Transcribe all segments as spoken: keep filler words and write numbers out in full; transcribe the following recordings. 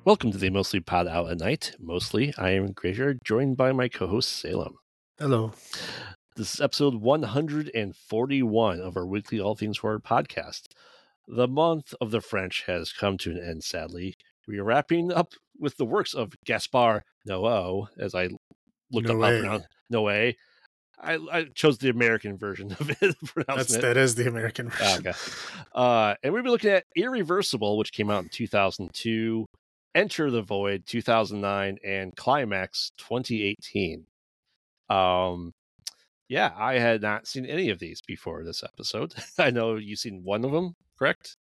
Welcome to the Mostly Pod Out at Night. Mostly, I am Grazier, joined by my co-host Salem. Hello. This is episode one hundred forty-one of our weekly All Things Horror podcast. The month of the French has come to an end, sadly. We are wrapping up with the works of Gaspar Noé, as I looked up how to pronounce Noé. I, I chose the American version of it. That's, it. That is the American version. Okay. Uh, and we've been looking at Irreversible, which came out in two thousand two, Enter the Void two thousand nine, and Climax twenty eighteen. Um, yeah, I had not seen any of these before this episode. I know you've seen one of them, correct?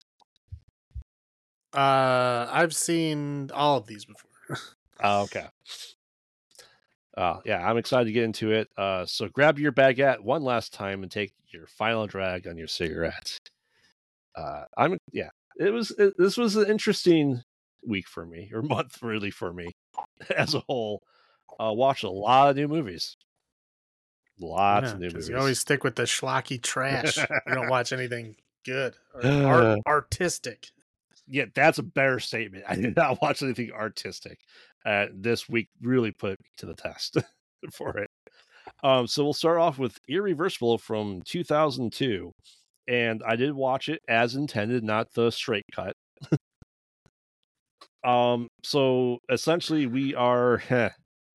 Uh, I've seen all of these before. Oh, okay. Uh, yeah, I'm excited to get into it. Uh, so grab your baguette one last time and take your final drag on your cigarette. Uh, I'm yeah. It was it, this was an interesting week for me, or month really for me as a whole. Uh, watched a lot of new movies. Lots yeah, of new movies. You always stick with the schlocky trash. You don't watch anything good or art, artistic. Yeah, that's a better statement. I did not watch anything artistic. Uh, this week really put me to the test for it. Um, so we'll start off with Irreversible from two thousand two. And I did watch it as intended, not the straight cut. um, so essentially we are heh,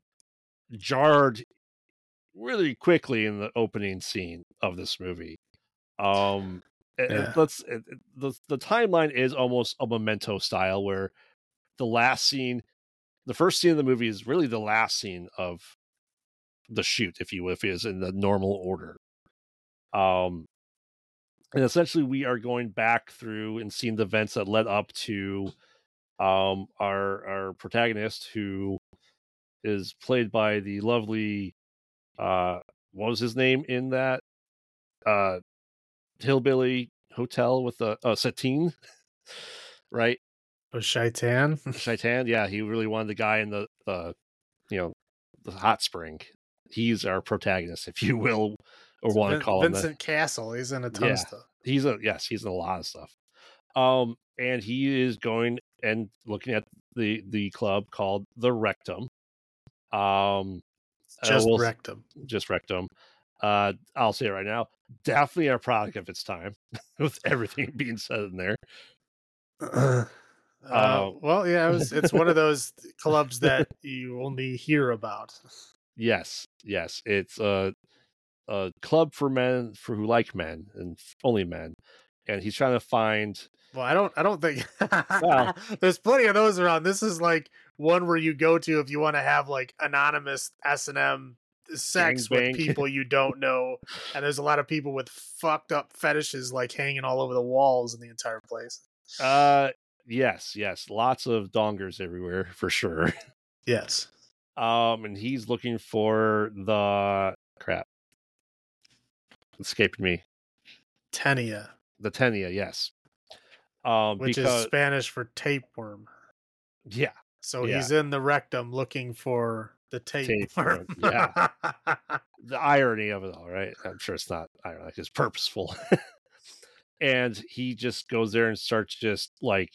jarred really quickly in the opening scene of this movie. Um, yeah. let's it, the the timeline is almost a Memento style, where the last scene, the first scene of the movie, is really the last scene of the shoot, if you will, if it is in the normal order. Um, and essentially, we are going back through and seeing the events that led up to um our our protagonist, who is played by the lovely uh what was his name in that uh hillbilly hotel with the uh Satine, right? Oh, Shaitan. Shaitan, yeah, he really wanted the guy in the the you know the hot spring. He's our protagonist, if you will, or want Vin- to call Vincent him Vincent Castle. He's in a ton yeah, of stuff. He's a yes, he's in a lot of stuff. Um, and he is going and looking at the the club called the Rectum. Um, just uh, we'll, Rectum. Just Rectum. Uh, I'll say it right now, definitely a product of its time, with everything being said in there. Uh, uh, well, yeah, it was, it's one of those clubs that you only hear about. Yes, yes, it's a a club for men for who like men and only men, and he's trying to find. Well, I don't. I don't think. Well, there's plenty of those around. This is like one where you go to if you want to have like anonymous S and M sex Gang with bang. people you don't know, and there's a lot of people with fucked up fetishes like hanging all over the walls in the entire place. Uh, yes, yes, lots of dongers everywhere for sure. Yes. Um, and he's looking for the crap. Escaping me. Tenia. The Tenia, yes. Um, which because, is Spanish for tapeworm. Yeah. So yeah. he's in the rectum looking for the tapeworm. tapeworm. Yeah. The irony of it all, right? I'm sure it's not ironic; it's purposeful. And he just goes there and starts just like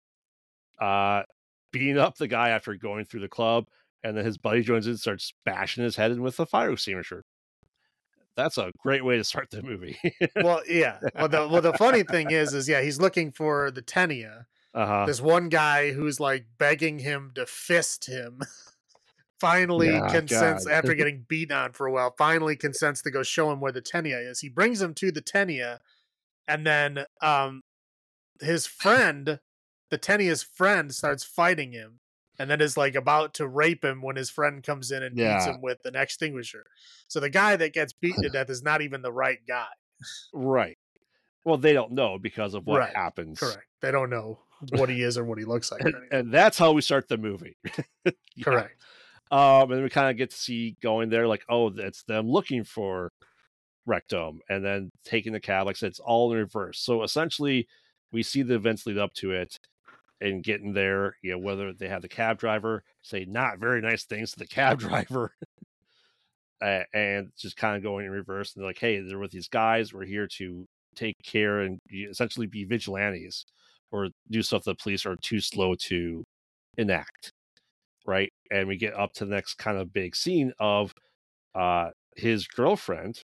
uh beating up the guy after going through the club, and then his buddy joins in and starts bashing his head in with a fire extinguisher. That's a great way to start the movie. Well, yeah. Well, the well, the funny thing is, is yeah, he's looking for the Tenia. Uh-huh. This one guy who's like begging him to fist him. Finally yeah, consents God. After getting beaten on for a while. Finally consents to go show him where the Tenia is. He brings him to the Tenia, and then um, his friend, the Tenia's friend, starts fighting him. And then is like about to rape him when his friend comes in and yeah. beats him with an extinguisher. So the guy that gets beaten to death is not even the right guy. Right. Well, they don't know because of what right. happens. Correct. They don't know what he is or what he looks like. and, and that's how we start the movie. yeah. Correct. Um, and we kind of get to see going there like, oh, it's them looking for Rectum, and then taking the cab. Like I said, it's all in reverse. So essentially, we see the events lead up to it. And getting there, you know, whether they have the cab driver say not very nice things to the cab driver, uh, and just kind of going in reverse. And they're like, hey, they're with these guys. We're here to take care and essentially be vigilantes or do stuff the police are too slow to enact, right? And we get up to the next kind of big scene of uh, his girlfriend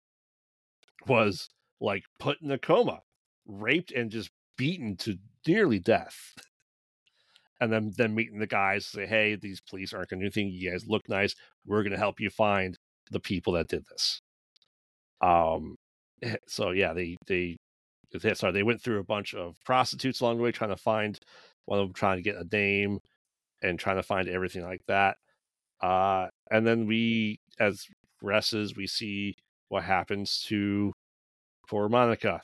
was like put in a coma, raped, and just beaten to nearly death. And then, then meeting the guys, say, hey, these police aren't going to do anything. You guys look nice. We're going to help you find the people that did this. Um, so yeah, they, they, sorry, they went through a bunch of prostitutes along the way, trying to find one of them, trying to get a name and trying to find everything like that. Uh, and then we, as progresses, we see what happens to poor Monica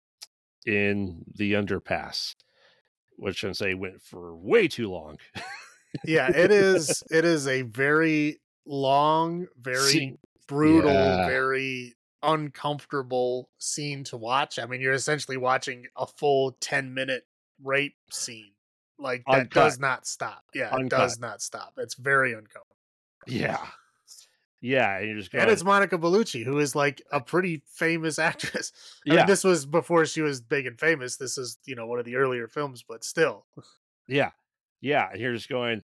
in the underpass, which I say went for way too long. Yeah, it is. It is a very long, very scene. brutal, yeah. very uncomfortable scene to watch. I mean, you're essentially watching a full ten minute rape scene. Like that Uncut. does not stop. Yeah, Uncut. It does not stop. It's very uncomfortable. Yeah. Yeah, and, you're just going, and it's Monica Bellucci, who is like a pretty famous actress. I yeah. mean, this was before she was big and famous. This is, you know, one of the earlier films, but still. Yeah. Yeah. And you're just going,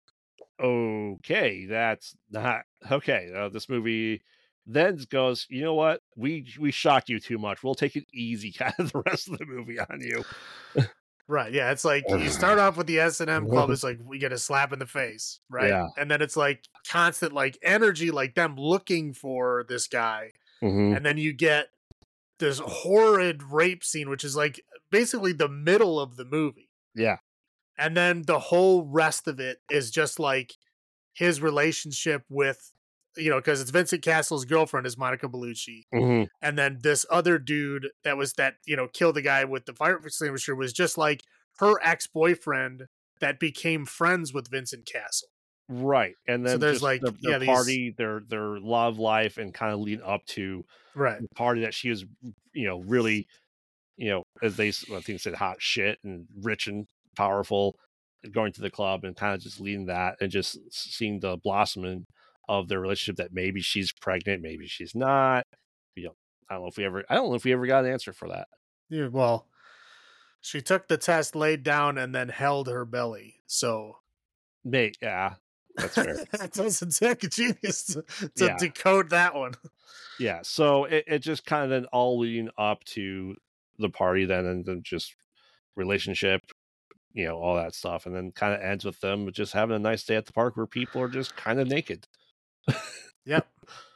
okay, that's not okay. Uh, this movie then goes, you know what? We we shocked you too much. We'll take it easy kind of the rest of the movie on you. Right, yeah, it's like you start off with the S and M Club, it's like we get a slap in the face, right? Yeah. And then it's like constant like energy, like them looking for this guy. Mm-hmm. And then you get this horrid rape scene, which is like basically the middle of the movie. Yeah. And then the whole rest of it is just like his relationship with, you know, because it's Vincent Castle's girlfriend is Monica Bellucci. Mm-hmm. And then this other dude that was that, you know, killed the guy with the fire extinguisher was just like her ex-boyfriend that became friends with Vincent Castle. Right. And then so there's just like the, their yeah, party, these... their their love life, and kind of lead up to right. the party that she was, you know, really, you know, as they I think said, hot shit and rich and powerful, going to the club and kind of just leading that and just seeing the blossoming of their relationship, that maybe she's pregnant, maybe she's not. You know, I don't know if we ever I don't know if we ever got an answer for that. Yeah, well, she took the test, laid down, and then held her belly. So Mate, yeah, that's fair. That doesn't take a genius to, to yeah. decode that one. Yeah, so it, it just kind of then all leading up to the party then, and then just relationship, you know, all that stuff, and then kind of ends with them just having a nice day at the park where people are just kind of naked. Yep.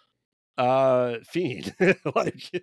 Uh, Fiend. Like,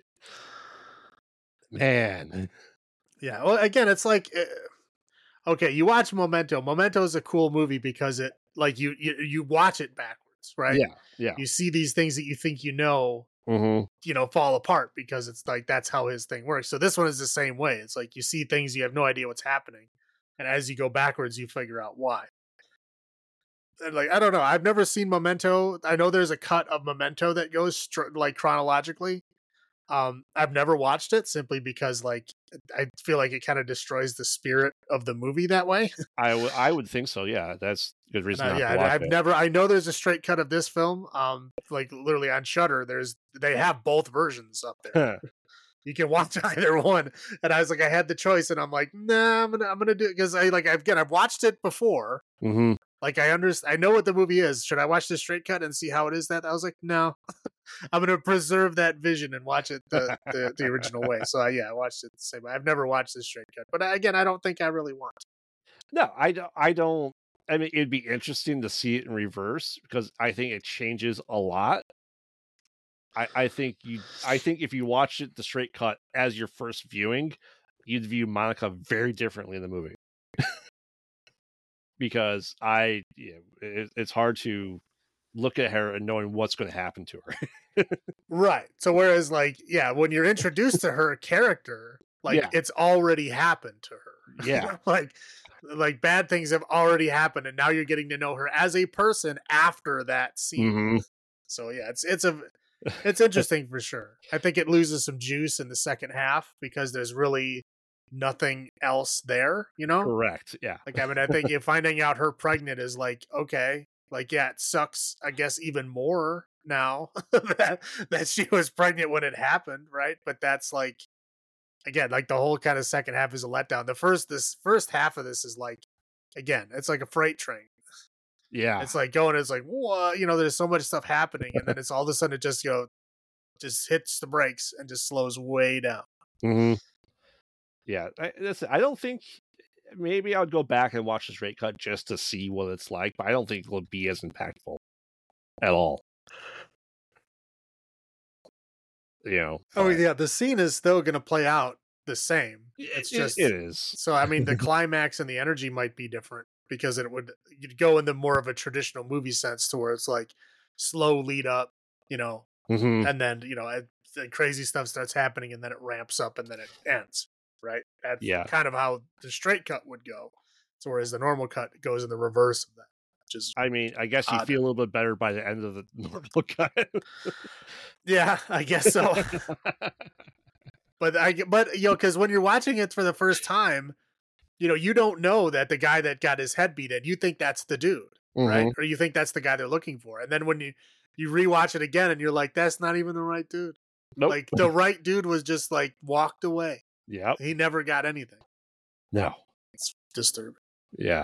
man. Yeah. Well, again, it's like, okay, you watch Memento. Memento is a cool movie because it, like, you you, you watch it backwards, right? Yeah. Yeah. You see these things that you think you know, mm-hmm. you know, fall apart because it's like that's how his thing works. So this one is the same way. It's like you see things, you have no idea what's happening, and as you go backwards, you figure out why. And like, I don't know. I've never seen Memento. I know there's a cut of Memento that goes str- like chronologically. Um, I've never watched it simply because like I feel like it kind of destroys the spirit of the movie that way. I, w- I would think so. Yeah, that's a good reason. I, yeah, to watch I've it. never. I know there's a straight cut of this film. Um, like literally on Shudder, there's they have both versions up there. You can watch either one, and I was like, I had the choice, and I'm like, nah, I'm gonna, I'm gonna do it because I like again, I've watched it before. Mm-hmm. Like I understand, I know what the movie is. Should I watch the straight cut and see how it is? That I was like, no, I'm gonna preserve that vision and watch it the the, the original way. So I, yeah, I watched it the same way. I've never watched the straight cut, but again, I don't think I really want to. No, I don't. I don't. I mean, it'd be interesting to see it in reverse because I think it changes a lot. I, I think you. I think if you watched it the straight cut as your first viewing, you'd view Monica very differently in the movie. Because I, yeah, it, it's hard to look at her and knowing what's going to happen to her. Right. So whereas, like, yeah, when you're introduced to her character, like yeah. it's already happened to her. Yeah. like. Like bad things have already happened, and now you're getting to know her as a person after that scene. Mm-hmm. So yeah, it's it's a it's interesting for sure. I think it loses some juice in the second half because there's really nothing else there, you know? Correct. Yeah. Like I mean, I think you finding out her pregnant is like okay, like yeah, it sucks. I guess even more now that that she was pregnant when it happened, right? But that's like. Again, like the whole kind of second half is a letdown. The first, this first half of this is like, again, it's like a freight train. Yeah. It's like going, it's like, what? You know, there's so much stuff happening. And then it's all of a sudden it just, you know, just hits the brakes and just slows way down. Mm-hmm. Yeah. I, listen, I don't think, maybe I would go back and watch the straight cut just to see what it's like, but I don't think it'll be as impactful at all. You know. Oh, yeah. The scene is still going to play out the same. It's it, just, it is. So, I mean, the climax and the energy might be different because it would, you'd go into more of a traditional movie sense to where it's like slow lead up, you know, mm-hmm. and then, you know, it, the crazy stuff starts happening and then it ramps up and then it ends. Right. That's yeah. kind of how the straight cut would go. So, whereas the normal cut goes in the reverse of that. Which is I mean, I guess you odd. feel a little bit better by the end of the normal cut. Yeah, I guess so. but I, but you know, because when you're watching it for the first time, you know, you don't know that the guy that got his head beat in, you think that's the dude, mm-hmm. right? Or you think that's the guy they're looking for, and then when you you rewatch it again, and you're like, that's not even the right dude. Nope. Like the right dude was just like walked away. Yeah, he never got anything. No, it's disturbing. Yeah.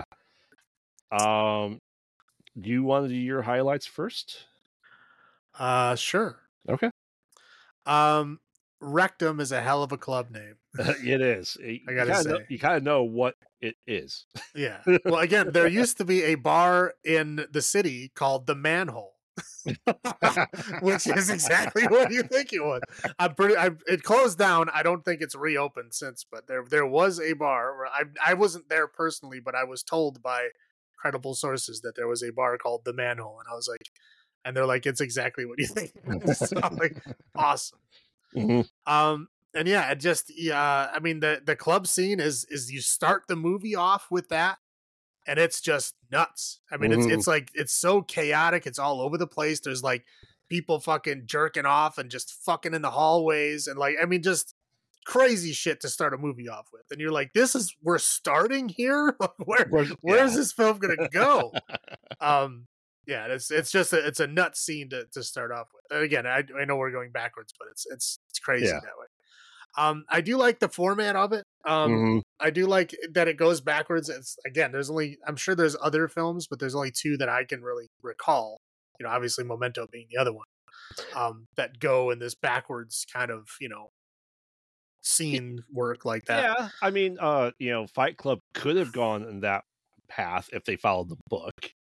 Um. Do you want to do your highlights first? Uh, sure. Okay. Um, Rectum is a hell of a club name. It is. You I gotta say, know, you kind of know what it is. Yeah. Well, again, there used to be a bar in the city called the Manhole, which is exactly what you think it was. I'm pretty. I, it closed down. I don't think it's reopened since, but there there was a bar where I I wasn't there personally, but I was told by credible sources that there was a bar called the Manhole, and I was like, and they're like, it's exactly what you think. So I'm like, awesome. Mm-hmm. Um, and yeah, it just yeah. I mean, the the club scene is is you start the movie off with that, and it's just nuts. I mean, mm-hmm. it's it's like it's so chaotic. It's all over the place. There's like people fucking jerking off and just fucking in the hallways, and like I mean, just crazy shit to start a movie off with. And you're like, this is we're starting here. Where where's, where's yeah. this film gonna go? um, yeah, it's it's just a, it's a nuts scene to, to start off with. And again, I I know we're going backwards, but it's it's it's crazy yeah. that way. Um, I do like the format of it. Um, mm-hmm. I do like that it goes backwards. It's again, there's only I'm sure there's other films, but there's only two that I can really recall. You know, obviously Memento being the other one. Um, that go in this backwards kind of you know scene work like that. Yeah, I mean, uh, you know, Fight Club could have gone in that path if they followed the book.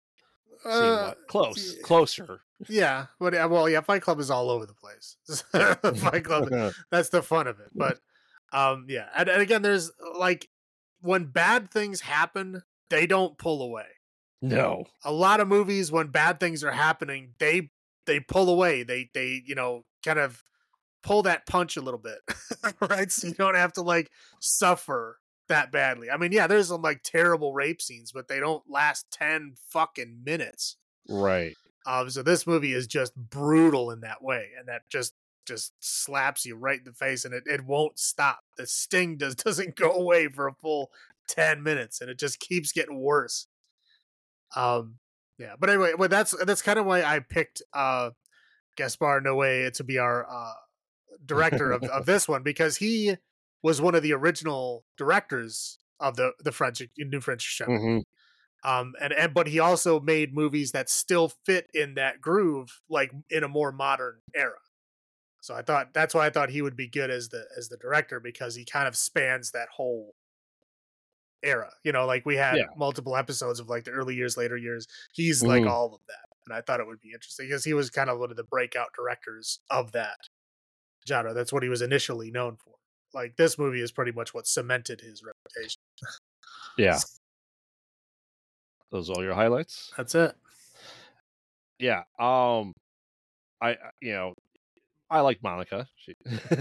Uh, close, yeah. closer. Yeah, but well, yeah, Fight Club is all over the place. Fight Club, that's the fun of it. But um, yeah, and, and again, there's like when bad things happen, they don't pull away. No, a lot of movies when bad things are happening, they they pull away. They they you know kind of pull that punch a little bit, right? So you don't have to like suffer that badly. I mean, yeah, there's some like terrible rape scenes, but they don't last ten fucking minutes. Right. Um, so this movie is just brutal in that way, and that just just slaps you right in the face, and it, it won't stop. The sting does doesn't go away for a full ten minutes, and it just keeps getting worse. Um, yeah, but anyway, well, that's that's kind of why I picked uh, Gaspar Noé to be our uh, director of, of this one, because he was one of the original directors of the the French New French Show. Mm-hmm. Um, and, and but he also made movies that still fit in that groove, like in a more modern era. So I thought that's why I thought he would be good as the as the director, because he kind of spans that whole era. You know, like we had yeah. multiple episodes of like the early years, later years. He's mm-hmm. like all of that, and I thought it would be interesting because he was kind of one of the breakout directors of that genre. That's what he was initially known for. Like this movie is pretty much what cemented his reputation. Yeah. Those are all your highlights? That's it. Yeah. Um, I, you know, I like Monica. She,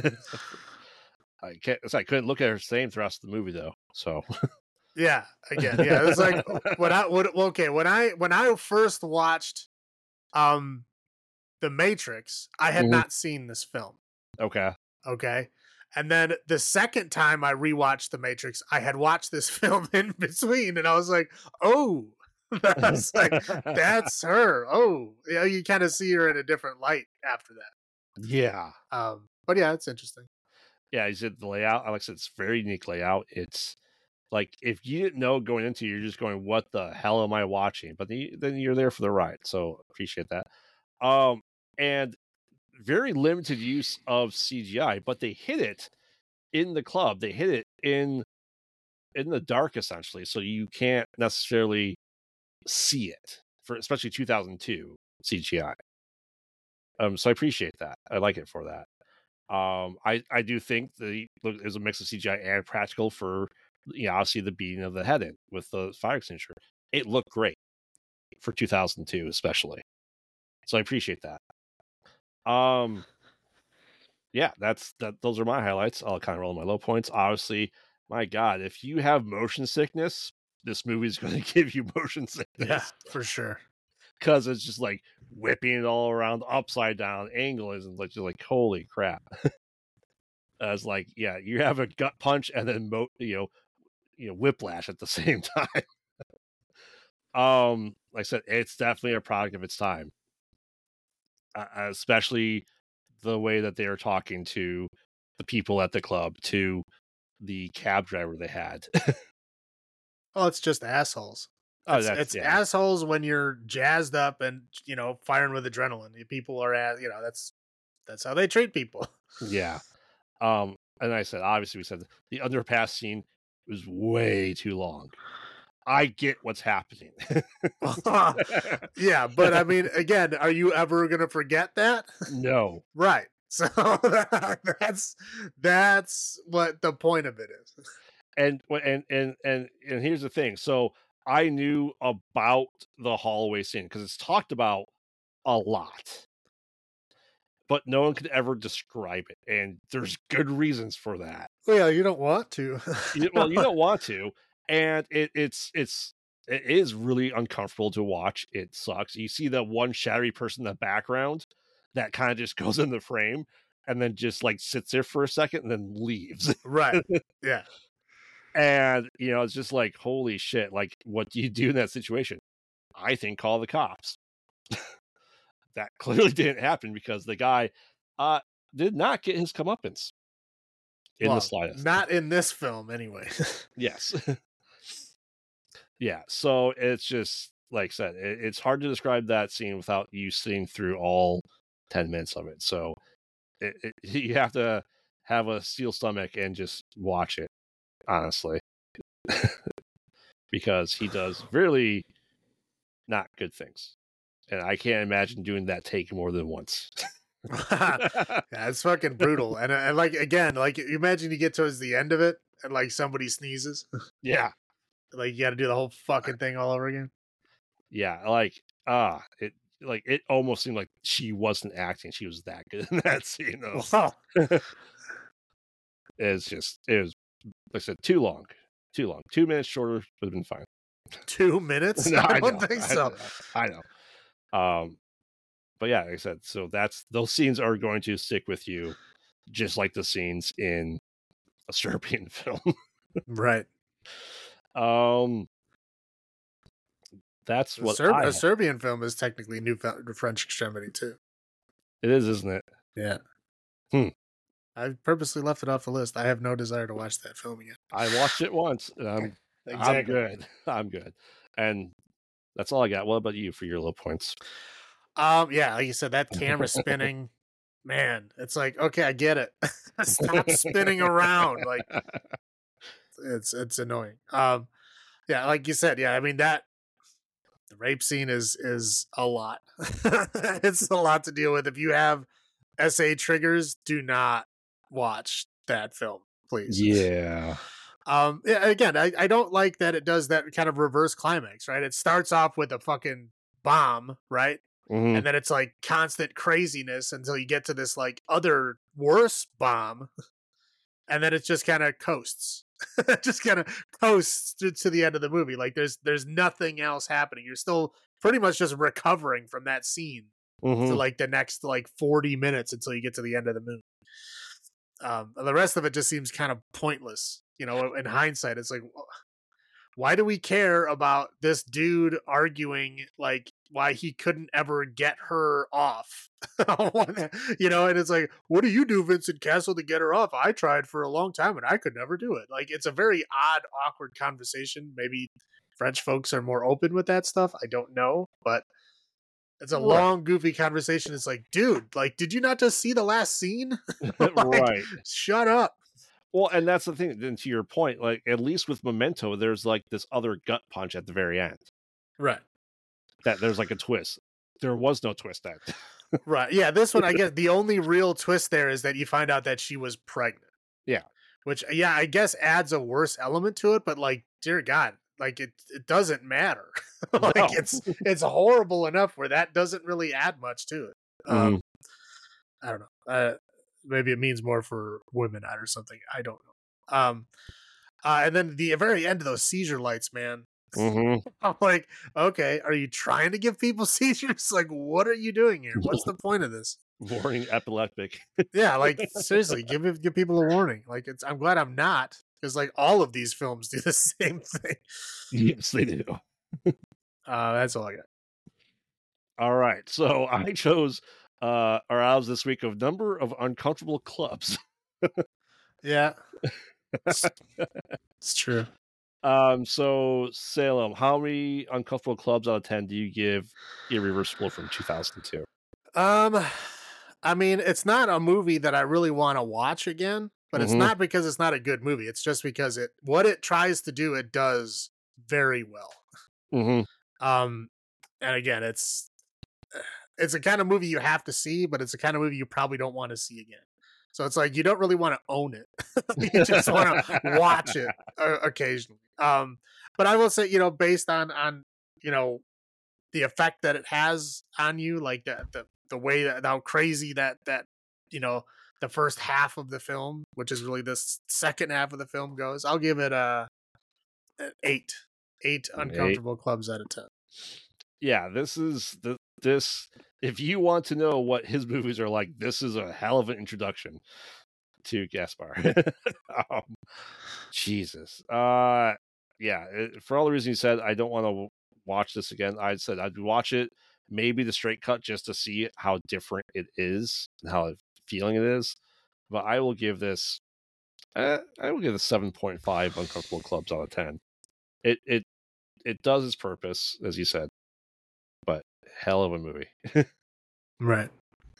I can't, I couldn't look at her same throughout the movie though. So yeah, again, yeah, it's like when I, when, okay, when I, when I first watched, um, The Matrix, I had mm-hmm. not seen this film. Okay. Okay. And then the second time I rewatched The Matrix, I had watched this film in between, and I was like, oh, that's like, that's her. Oh, yeah, you kind of see her in a different light after that. Yeah. Um, but yeah, it's interesting. Yeah, he said the layout, like I said, it's very unique layout. It's Like, if you didn't know going into it, you're just going, what the hell am I watching? But then, you, then you're there for the ride. So appreciate that. Um, and very limited use of C G I, but they hit it in the club. They hit it in in the dark, essentially. So you can't necessarily see it, for especially two thousand two C G I. Um, so I appreciate that. I like it for that. Um, I, I do think the there's a mix of C G I and practical for, you know, obviously the beating of the head in with the fire extinguisher. It looked great for two thousand two, especially. So I appreciate that. Um, yeah, that's that. Those are my highlights. I'll kind of roll my low points. Obviously, my God, if you have motion sickness, this movie is going to give you motion sickness. Yeah, for sure. Because it's just like whipping it all around, upside down angle is like, just like holy crap. As like, yeah, you have a gut punch and then mo- you know, you know, whiplash at the same time. um, like I said, it's definitely a product of its time, uh, especially the way that they are talking to the people at the club, to the cab driver they had. Oh, it's just assholes. Oh, it's that's it's yeah. assholes when you're jazzed up and, you know, firing with adrenaline. People are at, you know, that's that's how they treat people. Yeah. Um, and I said, obviously, we said the underpass scene was way too long. I get what's happening. Yeah, but I mean, again, are you ever going to forget that? No. Right. So that's that's what the point of it is. And and and and and here's the thing. So I knew about the hallway scene because it's talked about a lot, but no one could ever describe it, and there's good reasons for that. Well, yeah, you don't want to. you, well, you don't want to, and it, it's it's it is really uncomfortable to watch. It sucks. You see the one shadowy person in the background that kind of just goes in the frame and then just like sits there for a second and then leaves. Right. Yeah. And, you know, it's just like, holy shit. Like, what do you do in that situation? I think call the cops. That clearly didn't happen because the guy uh, did not get his comeuppance in well, the slightest. Not in this film, anyway. Yes. Yeah. So it's just, like I said, it, it's hard to describe that scene without you seeing through all ten minutes of it. So it, it, you have to have a steel stomach and just watch it, honestly. Because he does really not good things. And I can't imagine doing that take more than once. Yeah, it's fucking brutal. And, and like, again, like, you imagine you get towards the end of it and like somebody sneezes. Yeah. Like, you got to do the whole fucking thing all over again. Yeah. Like, ah, it, like, it almost seemed like she wasn't acting. She was that good in that scene, though. Wow. It's just, it was, like I said, too long. Too long. Two minutes shorter would have been fine. Two minutes? No, I I don't know, think I so. know, I know. Um, but yeah, like I said, so that's those scenes are going to stick with you, just like the scenes in a Serbian film. Right. Um, that's A, what Serb- I a have. Serbian film is technically New French Extremity too. It is, isn't it? Yeah. Hmm. I purposely left it off the list. I have no desire to watch that film again. I watched it once. And I'm Exactly. I'm good. I'm good. And that's all I got. What about you for your low points? Um, yeah, like you said, that camera spinning, man, it's like, okay, I get it. Stop spinning around. Like, it's it's annoying. Um, yeah, like you said, yeah, I mean that the rape scene is is a lot. It's a lot to deal with. If you have S A triggers, do not watch that film, please. Yeah. Um, yeah, again, I, I don't like that it does that kind of reverse climax, right? It starts off with a fucking bomb, right? Mm-hmm. And then it's like constant craziness until you get to this like other worse bomb. And then it just kind of coasts. Just kind of coasts to, to the end of the movie. Like there's there's nothing else happening. You're still pretty much just recovering from that scene mm-hmm. for like the next like forty minutes until you get to the end of the movie. Um, the rest of it just seems kind of pointless. You know, in hindsight, it's like, why do we care about this dude arguing like why he couldn't ever get her off. You know, and it's like, what do you do, Vincent Castle, to get her off? I tried for a long time and I could never do it. Like, it's a very odd, awkward conversation. Maybe French folks are more open with that stuff. I don't know, but it's a right. long, goofy conversation. It's like, dude, like, did you not just see the last scene? Like, right. Shut up. Well, and that's the thing. Then to your point, like, at least with Memento, there's like this other gut punch at the very end. Right. That there's like a twist. There was no twist at. Right. Yeah. This one, I guess the only real twist there is that you find out that she was pregnant. Yeah. Which, yeah, I guess adds a worse element to it. But like, dear God, like it, it doesn't matter. Like no. it's it's horrible enough where that doesn't really add much to it. Mm-hmm. Um, I don't know. Uh, maybe it means more for women or something. I don't know. Um, uh, and then the very end of those seizure lights, man. Mm-hmm. I'm like, okay, are you trying to give people seizures? Like, what are you doing here? What's the point of this? Warning, epileptic. Yeah, like seriously, give give people a warning. Like, it's. I'm glad I'm not, because like all of these films do the same thing. Yes, they do. Uh, that's all I got. All right, so I chose uh, our odds this week of number of uncomfortable clubs. Yeah, it's, it's true. Um, so Salem, how many uncomfortable clubs out of ten do you give Irreversible from two thousand two? Um, I mean, it's not a movie that I really want to watch again, but mm-hmm. it's not because it's not a good movie. It's just because it what it tries to do, it does very well. Mm-hmm. Um, and again, it's it's a kind of movie you have to see, but it's a kind of movie you probably don't want to see again. So it's like you don't really want to own it; you just want to watch it uh, occasionally. Um, but I will say, you know, based on on you know the effect that it has on you, like the the, the way that how crazy that that you know the first half of the film, which is really the second half of the film, goes. I'll give it a an eight. Eight uncomfortable Eight. clubs out of ten. Yeah, this is the this. If you want to know what his movies are like, this is a hell of an introduction to Gaspar. um, Jesus, uh, yeah. It, for all the reasons you said, I don't want to watch this again. I said I'd watch it, maybe the straight cut, just to see how different it is and how feeling it is. But I will give this. Uh, I will give this seven point five uncomfortable clubs out of ten. It it it does its purpose, as you said, but hell of a movie. Right.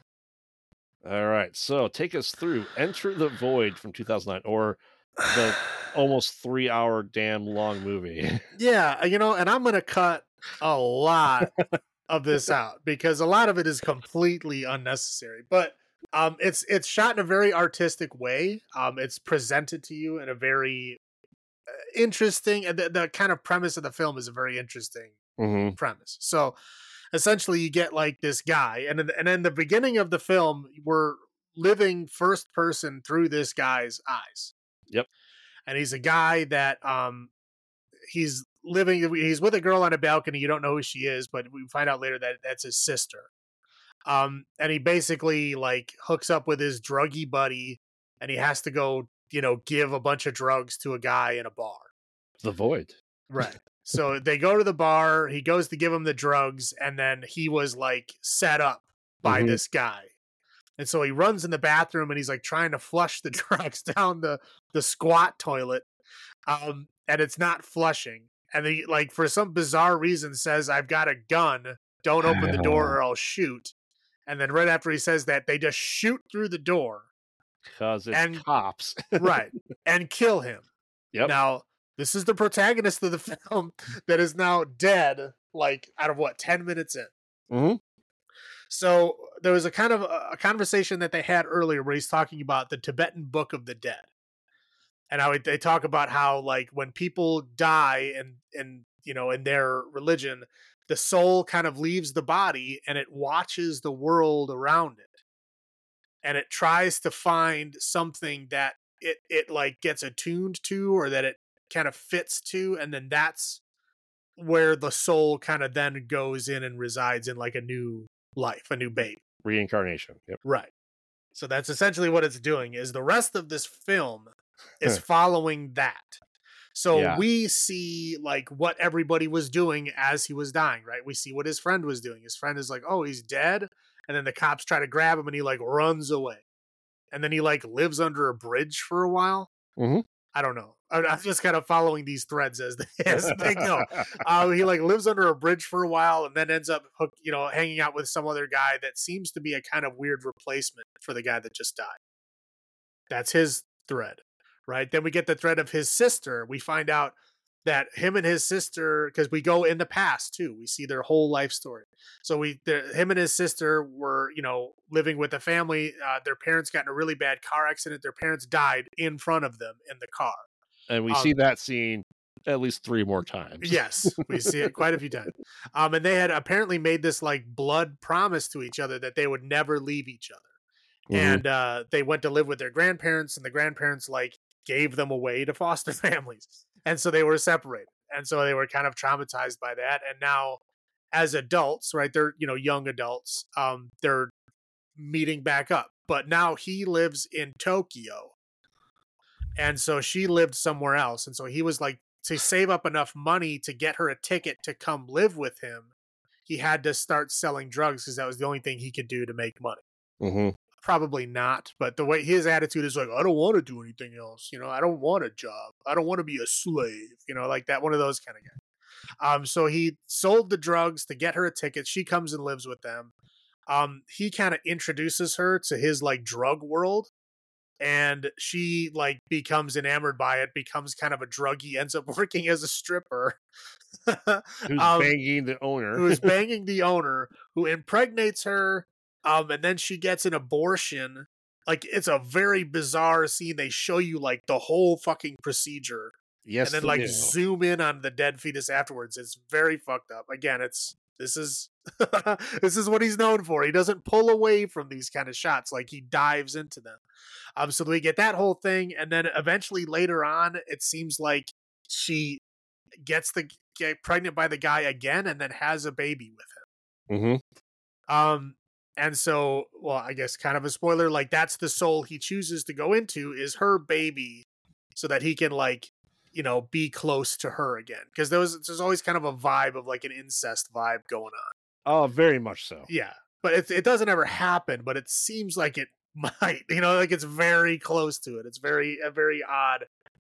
All right. So take us through Enter the Void from two thousand nine, or the almost three hour damn long movie. Yeah, you know, and I'm going to cut a lot of this out because a lot of it is completely unnecessary. But um, it's it's shot in a very artistic way. Um, it's presented to you in a very interesting, and the, the kind of premise of the film is a very interesting mm-hmm. premise. So essentially you get like this guy, and in, and in the beginning of the film we're living first person through this guy's eyes. Yep. And he's a guy that um he's living he's with a girl on a balcony. You don't know who she is, but we find out later that that's his sister. Um and he basically like hooks up with his druggy buddy, and he has to go, you know, give a bunch of drugs to a guy in a bar. The Void. Right. So they go to the bar, he goes to give him the drugs, and then he was like set up by mm-hmm. this guy. And so he runs in the bathroom and he's like trying to flush the drugs down the, the squat toilet. Um, and it's not flushing. And he like, for some bizarre reason says, I've got a gun. Don't open the door or I'll shoot. And then right after he says that, they just shoot through the door. Because it's and, cops. Right. And kill him. Yep. Now, this is the protagonist of the film that is now dead, like, out of what, ten minutes in. Mm-hmm. So there was a kind of a, a conversation that they had earlier where he's talking about the Tibetan Book of the Dead. And how they talk about how, like, when people die and, and, you know, in their religion, the soul kind of leaves the body and it watches the world around it. And it tries to find something that it, it like gets attuned to, or that it kind of fits to. And then that's where the soul kind of then goes in and resides in like a new life, a new babe. Reincarnation. Yep. Right. So that's essentially what it's doing. Is the rest of this film is following that. So Yeah. we see like what everybody was doing as he was dying, right? We see what his friend was doing. His friend is like, oh, he's dead. And then the cops try to grab him and he like runs away. And then he like lives under a bridge for a while. Mm-hmm. I don't know. I'm just kind of following these threads as they, as they go. Uh, he like lives under a bridge for a while and then ends up hook, you know, hanging out with some other guy that seems to be a kind of weird replacement for the guy that just died. That's his thread, right? Then we get the thread of his sister. We find out that him and his sister, because we go in the past too, we see their whole life story. So we, him and his sister were, you know, living with a family. Uh, their parents got in a really bad car accident. Their parents died in front of them in the car. And we um, see that scene at least three more times. Yes, we see it quite a few times. Um, and they had apparently made this like blood promise to each other that they would never leave each other. Mm-hmm. And uh, they went to live with their grandparents, and the grandparents like gave them away to foster families. And so they were separated. And so they were kind of traumatized by that. And now as adults, right, they're, you know, young adults, um, they're meeting back up. But now he lives in Tokyo. And so she lived somewhere else. And so he was like, to save up enough money to get her a ticket to come live with him, he had to start selling drugs because that was the only thing he could do to make money. Mm-hmm. Probably not. But the way his attitude is like, I don't want to do anything else. You know, I don't want a job. I don't want to be a slave. You know, like that, one of those kind of guys. Um, so he sold the drugs to get her a ticket. She comes and lives with them. Um, he kind of introduces her to his like drug world. And she like becomes enamored by it, becomes kind of a druggie, ends up working as a stripper. Who's um, banging the owner. who's banging the owner, who impregnates her. Um, and then she gets an abortion. Like, it's a very bizarre scene. They show you like the whole fucking procedure. Yes. And then like do. zoom in on the dead fetus afterwards. It's very fucked up. Again, it's, this is, this is what he's known for. He doesn't pull away from these kind of shots. Like, he dives into them. Um, so we get that whole thing. And then eventually later on, it seems like she gets the get pregnant by the guy again and then has a baby with him. Mm-hmm. Um, and so, well, I guess kind of a spoiler, like that's the soul he chooses to go into is her baby so that he can like, you know, be close to her again. Because there was, there's always kind of a vibe of like an incest vibe going on. Oh, very much so. Yeah. But it, it doesn't ever happen, but it seems like it might, you know, like it's very close to it. It's very, a very odd.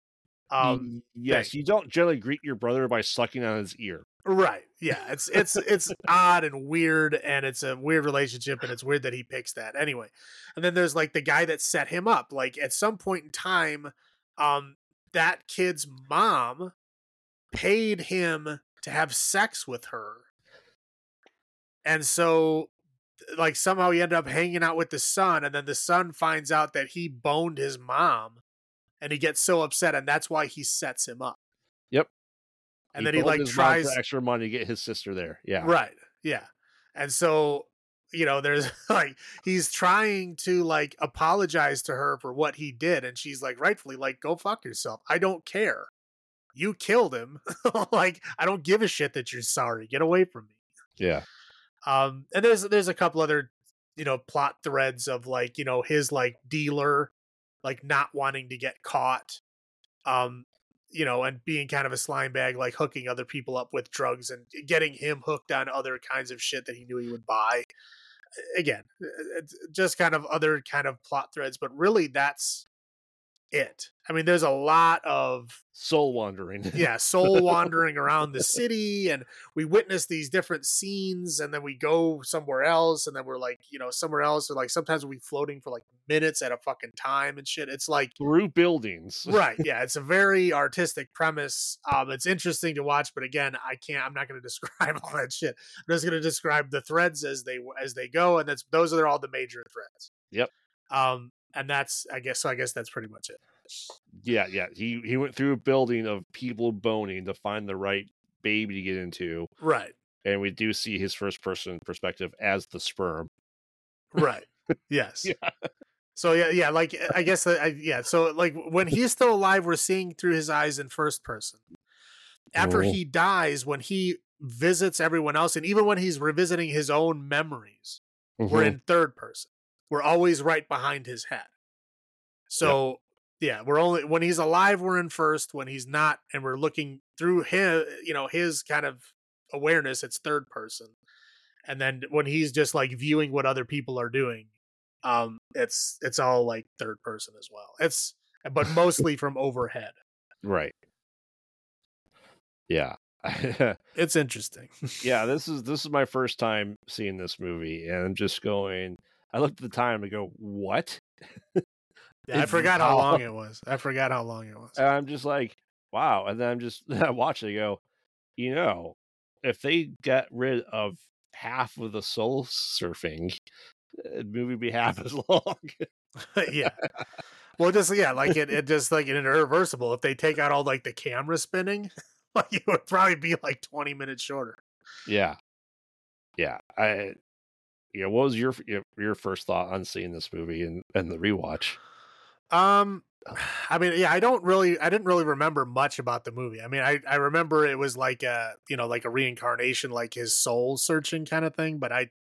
Um, yes, thing. You don't generally greet your brother by sucking on his ear. Right. Yeah. It's, it's, it's odd and weird, and it's a weird relationship, and it's weird that he picks that anyway. And then there's like the guy that set him up. Like at some point in time, um, that kid's mom paid him to have sex with her. And so like somehow he ended up hanging out with the son, and then the son finds out that he boned his mom, and he gets so upset, and that's why he sets him up. Yep. And he then he like tries for extra money to get his sister there. Yeah. Right. Yeah. And so, you know, there's like, he's trying to like apologize to her for what he did. And she's like, rightfully, like, go fuck yourself. I don't care. You killed him. Like, I don't give a shit that you're sorry. Get away from me. Yeah. Um, and there's, there's a couple other, you know, plot threads of like, you know, his like dealer, like not wanting to get caught. Um, you know, and being kind of a slime bag, like hooking other people up with drugs and getting him hooked on other kinds of shit that he knew he would buy. Again, it's just kind of other kind of plot threads, but really that's it. I mean, there's a lot of soul wandering. Yeah, soul wandering around the city, and we witness these different scenes, and then we go somewhere else, and then we're like, you know, somewhere else, or like sometimes we floating for like minutes at a fucking time and shit. It's like through buildings. Right. Yeah, it's a very artistic premise. Um, it's interesting to watch, but again, I can't. I'm not going to describe all that shit. I'm just going to describe the threads as they as they go, and that's those are all the major threads. Yep. Um, and that's I guess so. I guess that's pretty much it. Yeah, yeah. He he went through a building of people boning to find the right baby to get into. Right. And we do see his first person perspective as the sperm. Right. Yes. Yeah. So yeah, yeah. Like I guess, I, yeah. So like when he's still alive, we're seeing through his eyes in first person. After oh. he dies, when he visits everyone else, and even when he's revisiting his own memories, mm-hmm. we're in third person. We're always right behind his head. So. Yep. Yeah, we're only when he's alive, we're in first. When he's not, and we're looking through him, you know, his kind of awareness, it's third person. And then when he's just like viewing what other people are doing, um, it's it's all like third person as well. It's but mostly from overhead. Right. Yeah. It's interesting. Yeah, this is this is my first time seeing this movie, and I'm just going. I looked at the time and go, "What?" Yeah, I forgot how long it was. I forgot how long it was. And I'm just like, "Wow!" And then I'm just I watch it and go, you know, if they get rid of half of the soul surfing, the movie would be half as long. Yeah. Well, just yeah, like it, it just like an irreversible. If they take out all like the camera spinning, like it would probably be like twenty minutes shorter. Yeah, yeah. I, you know, what was your your first thought on seeing this movie and and the rewatch? Um, I mean, yeah, I don't really, I didn't really remember much about the movie. I mean, I I remember it was like a, you know, like a reincarnation, like his soul searching kind of thing. But I,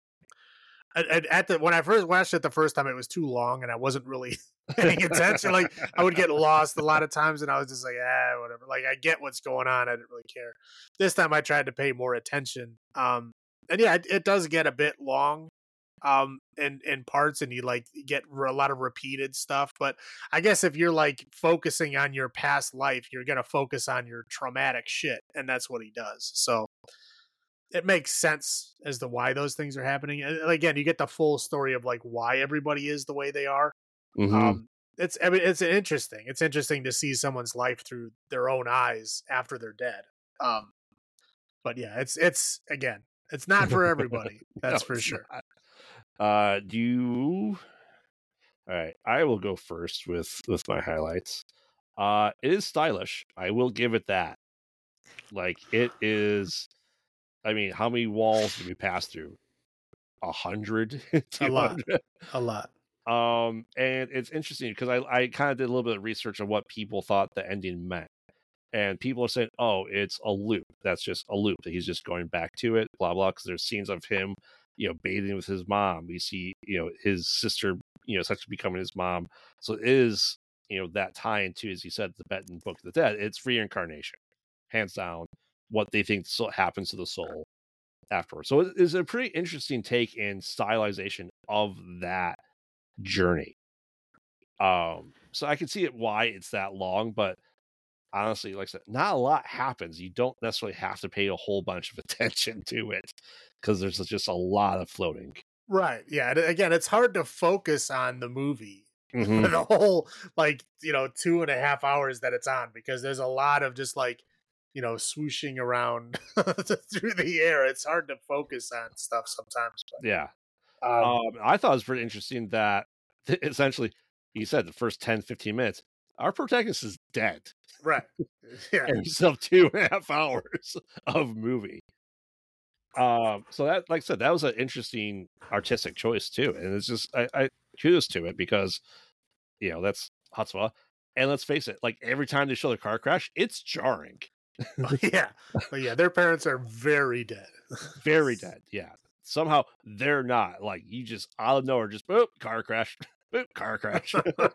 at, at the when I first watched it the first time, it was too long, and I wasn't really paying attention. Like I would get lost a lot of times, and I was just like, ah, whatever. Like I get what's going on. I didn't really care. This time I tried to pay more attention. Um, and yeah, it, it does get a bit long, um, in in parts, and you like get a lot of repeated stuff. But I guess if you're like focusing on your past life, you're gonna focus on your traumatic shit, and that's what he does. So it makes sense as to why those things are happening. And again, you get the full story of like why everybody is the way they are. Mm-hmm. Um, it's I mean, it's interesting. It's interesting to see someone's life through their own eyes after they're dead. Um, but yeah, it's it's again, it's not for everybody. That's no, for sure. Not. Uh, do you? All right, I will go first with with my highlights. Uh, it is stylish. I will give it that. Like it is. I mean, how many walls did we pass through? A hundred, a lot, a lot. Um, and it's interesting because I I kind of did a little bit of research on what people thought the ending meant, and people are saying, "Oh, it's a loop. That's just a loop that he's just going back to it." Blah blah. Because there's scenes of him, you know, bathing with his mom. We see, you know, his sister, you know, essentially becoming his mom. So it is, you know, that tie into, as you said, the Tibetan Book of the Dead. It's reincarnation, hands down. What they think so happens to the soul afterwards. So it is a pretty interesting take in stylization of that journey. Um, so I can see it why it's that long, but honestly, like I said, not a lot happens. You don't necessarily have to pay a whole bunch of attention to it because there's just a lot of floating. Right. Yeah. Again, it's hard to focus on the movie mm-hmm. for the whole, like, you know, two and a half hours that it's on, because there's a lot of just like, you know, swooshing around through the air. It's hard to focus on stuff sometimes. But, yeah. Um, um, I thought it was pretty interesting that essentially, you said the first ten, fifteen minutes, our protagonist is dead. Right. Yeah. And we still have two and a half hours of movie. Um, so that, like I said, that was an interesting artistic choice too. And it's just, I, I kudos to it because, you know, that's Chutzpah. And let's face it, like every time they show the car crash, it's jarring. Oh, yeah. But yeah, their parents are very dead. Very dead. Yeah. Somehow they're not. Like you just out of nowhere, just boop, car crash, boop, car crash.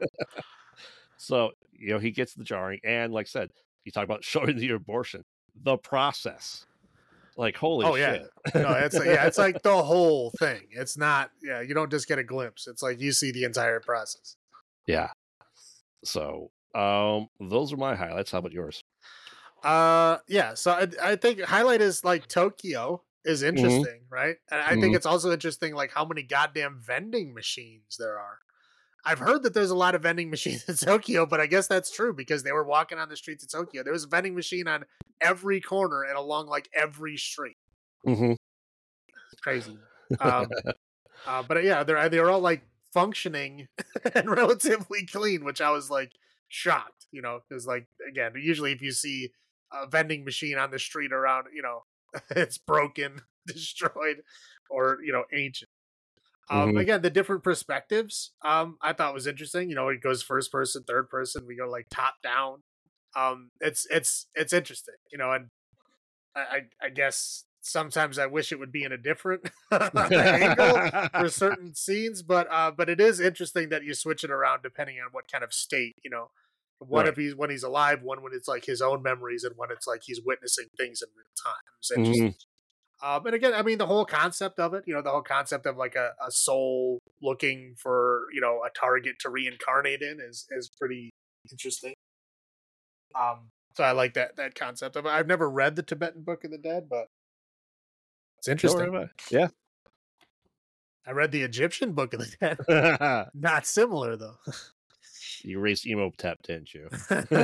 So, you know, he gets the jarring. And like I said, you talk about showing the abortion, the process. Like, holy oh, shit. Yeah. No, it's like, yeah, it's like the whole thing. It's not, yeah, you don't just get a glimpse. It's like you see the entire process. Yeah. So, um, those are my highlights. How about yours? Uh, yeah. So I, I think highlight is like Tokyo is interesting, mm-hmm. right? And I mm-hmm. think it's also interesting, like how many goddamn vending machines there are. I've heard that there's a lot of vending machines in Tokyo, but I guess that's true because they were walking on the streets of Tokyo. There was a vending machine on every corner and along like every street. Mm-hmm. It's crazy. Um, uh, but yeah, they're they're all like functioning and relatively clean, which I was like shocked, you know, because like again, usually if you see a vending machine on the street around, you know, it's broken, destroyed, or you know, ancient. Um, mm-hmm. Again, the different perspectives, um, I thought was interesting. You know, it goes first person, third person. We go like top down. Um, it's it's it's interesting. You know, and I I guess sometimes I wish it would be in a different angle for certain scenes, but uh, but it is interesting that you switch it around depending on what kind of state, you know. What Right. if he's when he's alive, one when it's like his own memories, and when it's like he's witnessing things in real time. It's interesting. Mm-hmm. Um, and again, I mean, the whole concept of it, you know, the whole concept of like a, a soul looking for, you know, a target to reincarnate in is is pretty interesting. Um, so I like that that concept of it. I've never read the Tibetan Book of the Dead, but it's interesting. Yeah. I read the Egyptian Book of the Dead. Not similar though. You erased Emotep, didn't you?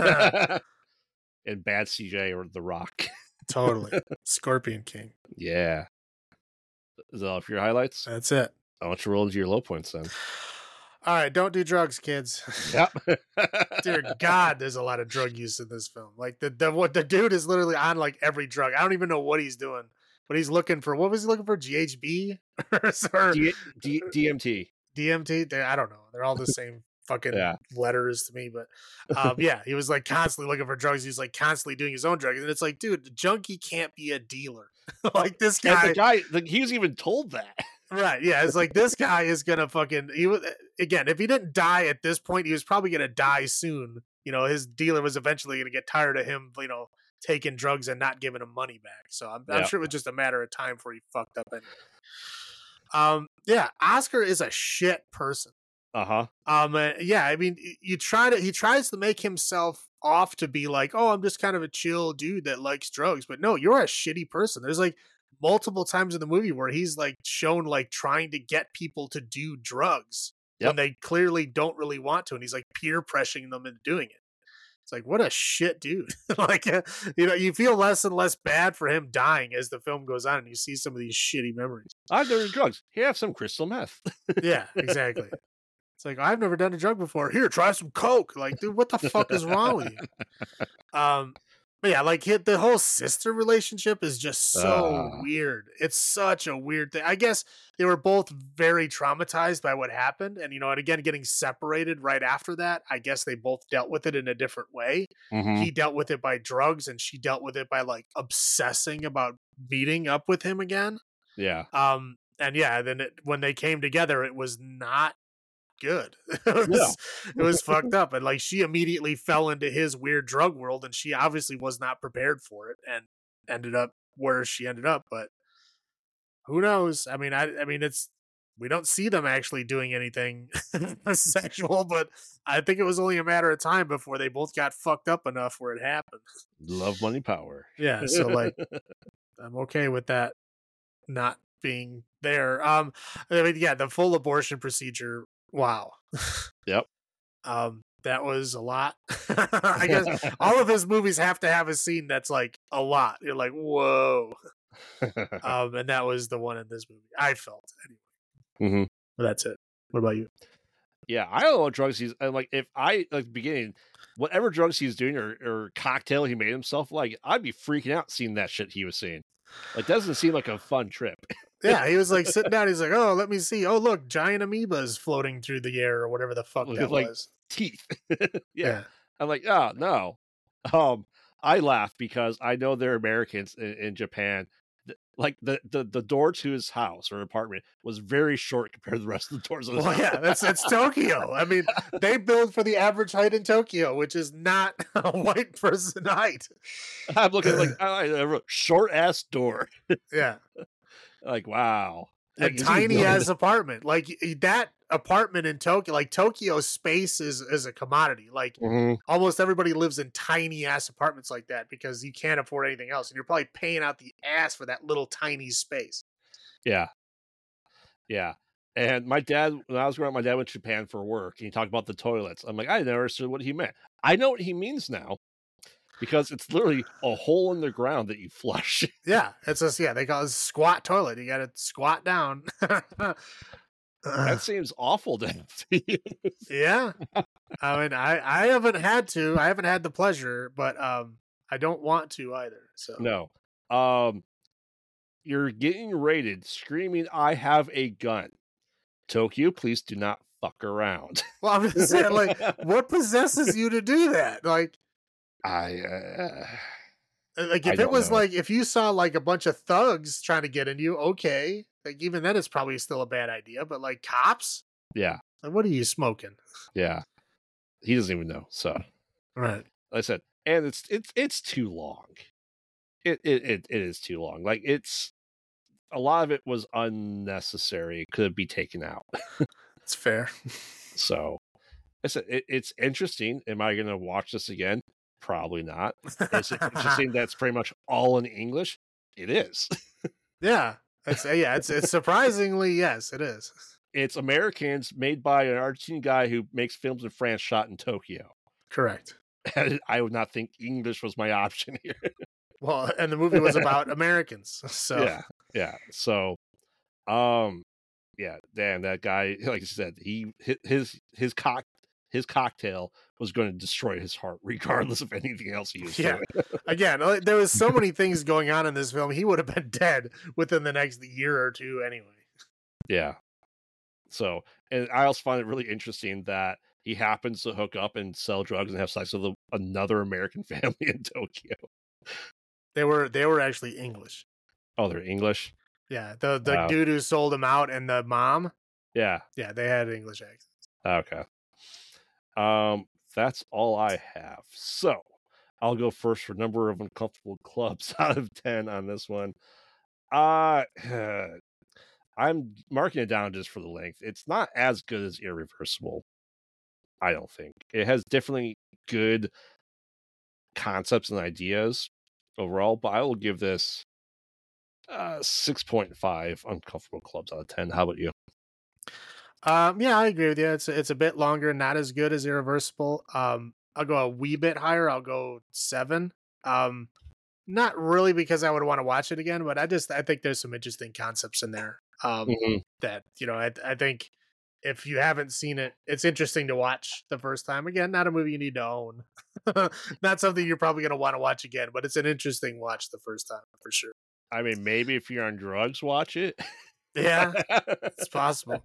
And bad C J or The Rock. Totally. Scorpion King. Yeah. Is that all for your highlights? That's it. I want you to roll into your low points then. All right, don't do drugs, kids. Yep. Dear God, there's a lot of drug use in this film. Like the, the what the dude is literally on like every drug. I don't even know what he's doing, but he's looking for what was he looking for? G H B or D- D- DMT. D M T? They, I don't know. They're all the same fucking yeah. letters to me, but um, yeah, he was like constantly looking for drugs. He was like constantly doing his own drugs, and it's like, dude, the junkie can't be a dealer. Like this guy, and the guy, the, he was even told that. Right, yeah, it's like this guy is gonna fucking. He was again. If he didn't die at this point, he was probably gonna die soon. You know, his dealer was eventually gonna get tired of him. You know, taking drugs and not giving him money back. So I'm, yeah. I'm sure it was just a matter of time before he fucked up. Anyway. Um, yeah, Oscar is a shit person. Uh-huh. Um, uh, yeah, I mean, you try to. He tries to make himself off to be like, oh, I'm just kind of a chill dude that likes drugs, but no, you're a shitty person. There's like multiple times in the movie where he's like shown like trying to get people to do drugs yep. when they clearly don't really want to, and he's like peer pressuring them into doing it. It's like, what a shit dude. Like, uh, you know, you feel less and less bad for him dying as the film goes on, and you see some of these shitty memories. I've never done drugs. Here, have some crystal meth. Yeah, exactly. It's like, I've never done a drug before. Here, try some coke. Like, dude, what the fuck is wrong with you? Um, but yeah, like the whole sister relationship is just so uh. weird. It's such a weird thing. I guess they were both very traumatized by what happened. And, you know, and again, getting separated right after that, I guess they both dealt with it in a different way. Mm-hmm. He dealt with it by drugs, and she dealt with it by like obsessing about meeting up with him again. Yeah. Um, and yeah, then it, when they came together, it was not good. It was, yeah. It was fucked up, and like she immediately fell into his weird drug world, and she obviously was not prepared for it and ended up where she ended up. But who knows? I mean, I I mean, it's we don't see them actually doing anything sexual, but I think it was only a matter of time before they both got fucked up enough where it happened. Love, money, power. Yeah, so like I'm okay with that not being there. Um, I mean, yeah, the full abortion procedure. Wow. Yep. Um, that was a lot. I guess all of his movies have to have a scene that's like a lot. You're like, whoa. um, and that was the one in this movie. I felt anyway. Mm-hmm. But that's it. What about you? Yeah, I don't know what drugs he's and like. If I like the beginning, whatever drugs he's doing or, or cocktail he made himself like, I'd be freaking out seeing that shit he was seeing. Like, doesn't seem like a fun trip. Yeah, he was like sitting down. He's like, "Oh, let me see. Oh, look, giant amoebas floating through the air, or whatever the fuck that like was." Teeth. yeah. yeah, I'm like, oh no. Um, I laugh because I know they're Americans in, in Japan. Like the, the the door to his house or apartment was very short compared to the rest of the doors. Of his well, house. yeah, that's that's Tokyo. I mean, they build for the average height in Tokyo, which is not a white person height. I'm looking like a short ass door. Yeah. Like, wow. A Like, tiny ass apartment. Like that apartment in Tokyo, like Tokyo space is, is a commodity. Like mm-hmm. almost everybody lives in tiny ass apartments like that because you can't afford anything else. And you're probably paying out the ass for that little tiny space. Yeah. Yeah. And my dad, when I was growing up, my dad went to Japan for work and he talked about the toilets. I'm like, I never understood what he meant. I know what he means now. Because it's literally a hole in the ground that you flush. Yeah, it's just yeah. They call it a squat toilet. You got to squat down. That seems awful to have to use. Yeah, I mean, I I haven't had to. I haven't had the pleasure, but um, I don't want to either. So no, um, you're getting raided, screaming, "I have a gun!" Tokyo, please do not fuck around. Well, I'm just saying, like, what possesses you to do that? Like. I uh, Like if it was know. like if you saw like a bunch of thugs trying to get in you, okay. Like even then, it's probably still a bad idea. But like cops, yeah. Like, what are you smoking? Yeah, he doesn't even know. So, right. Like I said, and it's it's it's too long. It it it, it is too long. Like it's a lot of it was unnecessary. It could be taken out. It's fair. So, I said it, it's interesting. Am I going to watch this again? Probably not. Is it interesting that's pretty much all in English? It is. yeah. It's yeah, it's it's surprisingly, yes, it is. It's Americans made by an Argentine guy who makes films in France shot in Tokyo. Correct. I would not think English was my option here. Well, and the movie was about Americans. So yeah. Yeah. So um yeah, damn, that guy, like I said, he his his cock his cocktail was going to destroy his heart, regardless of anything else he was yeah. doing. Again, there was so many things going on in this film. He would have been dead within the next year or two, anyway. Yeah. So, and I also find it really interesting that he happens to hook up and sell drugs and have sex with a, another American family in Tokyo. They were they were actually English. Oh, they're English. Yeah, the the wow. dude who sold him out and the mom. Yeah, yeah, they had English accents. Okay. Um, that's all I have. So I'll go first for number of uncomfortable clubs out of ten on this one. Uh I'm marking it down just for the length. It's not as good as Irreversible, I don't think. It has definitely good concepts and ideas overall, but I will give this uh six point five uncomfortable clubs out of ten. How about you? Um, yeah, I agree with you. It's it's a bit longer, not as good as Irreversible. Um, I'll go a wee bit higher. I'll go seven. Um, not really because I would want to watch it again, but I just I think there's some interesting concepts in there. Um, mm-hmm. that you know, I I think if you haven't seen it, it's interesting to watch the first time. Again, not a movie you need to own. Not something you're probably going to want to watch again, but it's an interesting watch the first time for sure. I mean, maybe if you're on drugs, watch it. Yeah, it's possible.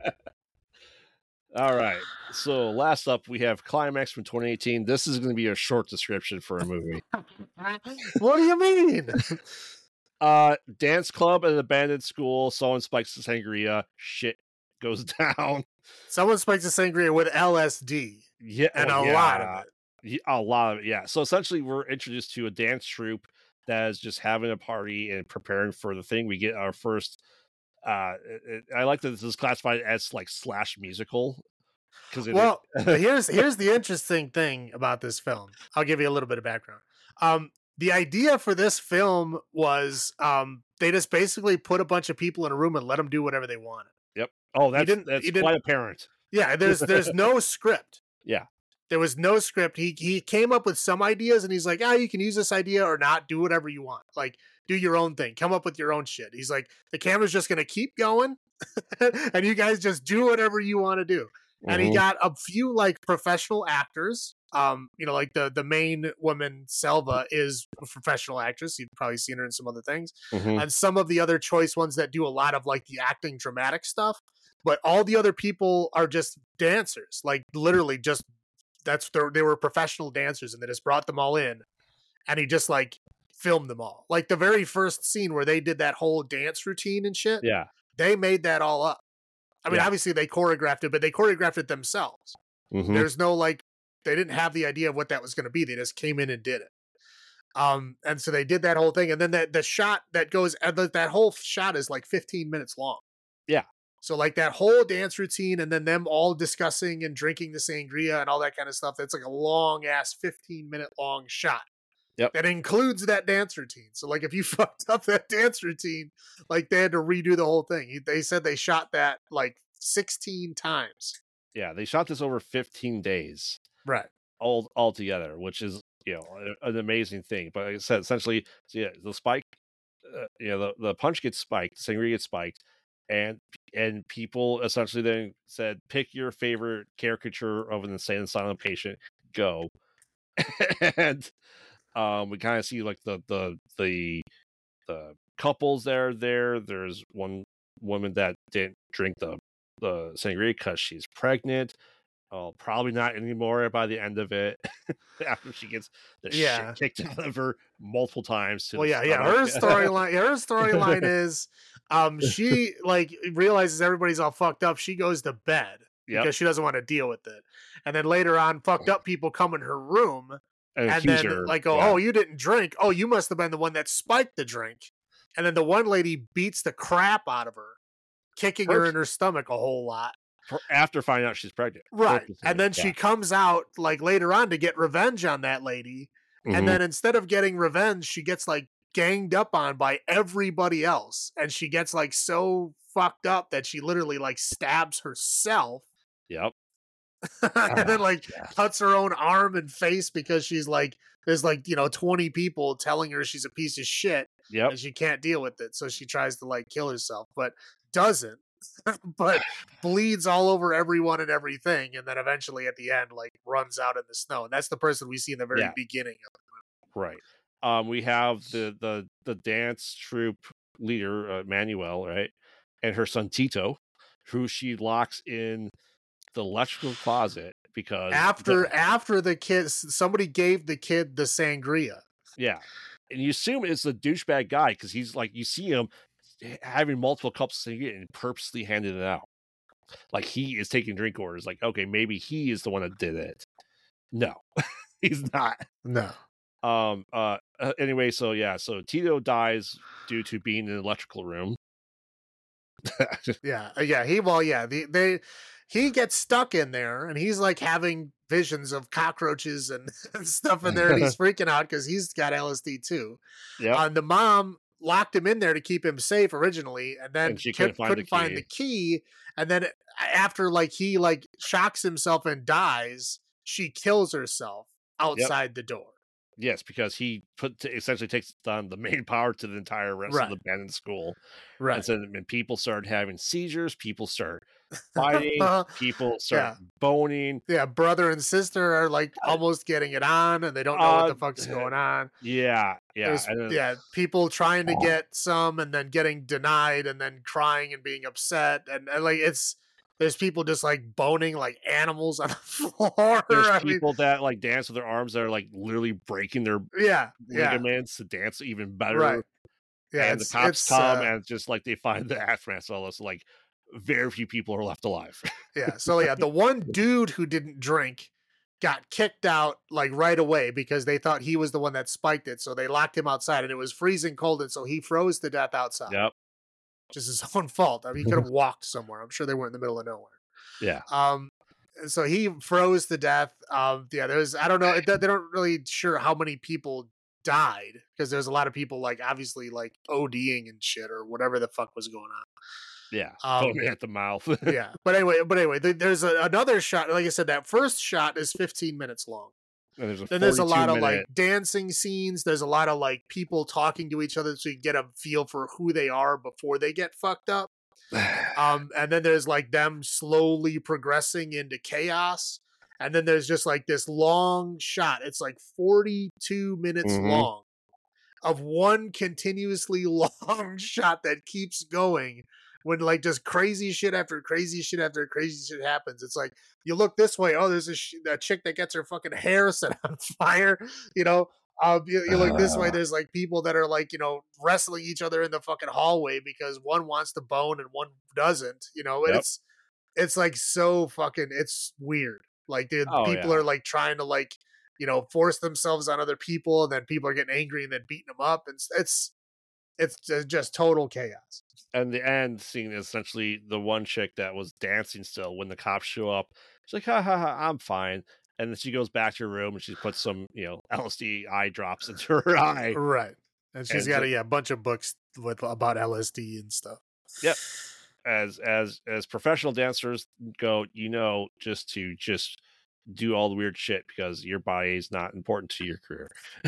All right. So last up, we have Climax from twenty eighteen. This is going to be a short description for a movie. What do you mean? Uh, dance club at an abandoned school. Someone spikes the sangria. Shit goes down. Someone spikes the sangria with L S D. Yeah, and well, a yeah. lot of it. A lot of it, yeah. So essentially, we're introduced to a dance troupe that is just having a party and preparing for the thing. We get our first. Uh, it, I like that this is classified as like slash musical. Because well, here's here's the interesting thing about this film. I'll give you a little bit of background. Um, the idea for this film was um, they just basically put a bunch of people in a room and let them do whatever they wanted. Yep. Oh, that's that's quite apparent. Yeah, there's there's no script. Yeah. There was no script. He he came up with some ideas and he's like, ah, you can use this idea or not. Do whatever you want. Like, do your own thing. Come up with your own shit. He's like, the camera's just going to keep going and you guys just do whatever you want to do. Mm-hmm. And he got a few like professional actors. Um, you know, like the, the main woman, Selva, is a professional actress. You've probably seen her in some other things. Mm-hmm. And some of the other choice ones that do a lot of like the acting dramatic stuff. But all the other people are just dancers. Like literally just That's their, they were professional dancers and they just brought them all in and he just like filmed them all. Like the very first scene where they did that whole dance routine and shit. Yeah. They made that all up. I mean, yeah. Obviously they choreographed it, but they choreographed it themselves. Mm-hmm. There's no like, they didn't have the idea of what that was going to be. They just came in and did it. Um, and so they did that whole thing. And then that the shot that goes, that whole shot is like fifteen minutes long. Yeah. So like that whole dance routine and then them all discussing and drinking the sangria and all that kind of stuff. That's like a long ass fifteen minute long shot. Yep. That includes that dance routine. So like if you fucked up that dance routine, like they had to redo the whole thing. They said they shot that like sixteen times. Yeah. They shot this over fifteen days. Right. All, all together, which is, you know, an amazing thing. But like I said, essentially, so yeah, the spike, uh, you know, the, the punch gets spiked, the sangria gets spiked. And and people essentially then said, pick your favorite caricature of an insane asylum patient, go. And um, we kind of see like the the the the couples that are there. There's one woman that didn't drink the the sangria because she's pregnant. Oh, probably not anymore by the end of it. After she gets the Yeah. shit kicked out of her multiple times to Well, the yeah, yeah. stomach. Her storyline, her storyline is, um, she like realizes everybody's all fucked up. She goes to bed Yep. because she doesn't want to deal with it. And then later on, fucked up people come in her room And and accuse then her, like, go, yeah. oh, you didn't drink. Oh, you must have been the one that spiked the drink. And then the one lady beats the crap out of her, kicking her First- in her stomach a whole lot. For after finding out she's pregnant. Right. purposely, And then yeah. she comes out like later on to get revenge on that lady. Mhm. And then instead of getting revenge, she gets like ganged up on by everybody else. And she gets like so fucked up that she literally like stabs herself. Yep. and then like yes. cuts her own arm and face because she's like, there's like, you know, twenty people telling her she's a piece of shit. Yep. And she can't deal with it. So she tries to like kill herself, but doesn't. but bleeds all over everyone and everything, and then eventually at the end, like runs out in the snow. And that's the person we see in the very Yeah. beginning of it. Right. Um, we have the the the dance troupe leader, uh, Manuel, right, and her son Tito, who she locks in the electrical closet because after the, after the kids, somebody gave the kid the sangria. Yeah, and you assume it's the douchebag guy because he's like, you see him having multiple cups of sangria and purposely handing it out. Like he is taking drink orders. Like, okay, maybe he is the one that did it. No, he's not. No. Um. Uh. Anyway, so yeah. So Tito dies due to being in the electrical room. yeah. Yeah. He. Well. Yeah. The, they. He gets stuck in there, and he's like having visions of cockroaches and, and stuff in there, and he's freaking out because he's got L S D too. Yeah. And the mom locked him in there to keep him safe originally, and then and she couldn't, couldn't, find, couldn't the find the key. And then after like he like shocks himself and dies, she kills herself outside yep. the door. Yes, because he put to, essentially takes on the main power to the entire rest right. of the abandoned school. Right. And so when people start having seizures, people start fighting, people start yeah. boning. Yeah, brother and sister are like almost getting it on, and they don't know uh, what the fuck's going on. Yeah, yeah, then, yeah. People trying to get some, and then getting denied, and then crying and being upset, and, and like it's. There's people just like boning like animals on the floor. There's I people mean, that like dance with their arms that are like literally breaking their yeah ligaments yeah. to dance even better. Right. Yeah, and the cops come uh, and just like they find the aftermath. So it's like very few people are left alive. yeah. So yeah, the one dude who didn't drink got kicked out like right away because they thought he was the one that spiked it. So they locked him outside, and it was freezing cold, and so he froze to death outside. Yep. Just his own fault. I mean, he could have walked somewhere. I'm sure they weren't in the middle of nowhere. Yeah. Um. So he froze to death. Um. Yeah. There's. I don't know. They don't really sure how many people died because there's a lot of people like obviously like ODing and shit or whatever the fuck was going on. Yeah. Um, Foaming at the mouth. yeah. But anyway. But anyway. There's a, another shot. Like I said, that first shot is fifteen minutes long. And there's a then there's a lot minute... of like dancing scenes. There's a lot of like people talking to each other so you get a feel for who they are before they get fucked up. um, and then there's like them slowly progressing into chaos. And then there's just like this long shot. It's like forty-two minutes mm-hmm. long of one continuously long shot that keeps going. When like just crazy shit after crazy shit after crazy shit happens. It's like, you look this way. Oh, there's a, sh- a chick that gets her fucking hair set on fire. You know, um, you, you look this way. There's like people that are like, you know, wrestling each other in the fucking hallway because one wants to bone and one doesn't, you know, and yep. it's, it's like so fucking, it's weird. Like the oh, people yeah. are like trying to like, you know, force themselves on other people. And then people are getting angry and then beating them up. And it's, it's just total chaos. And the end scene is essentially the one chick that was dancing still when the cops show up. She's like, ha ha ha, I'm fine. And then she goes back to her room and she puts some, you know, L S D eye drops into her eye. Right. And she's and got so, a yeah, bunch of books with about L S D and stuff. Yep. As as as professional dancers go, you know, just to just do all the weird shit because your body is not important to your career.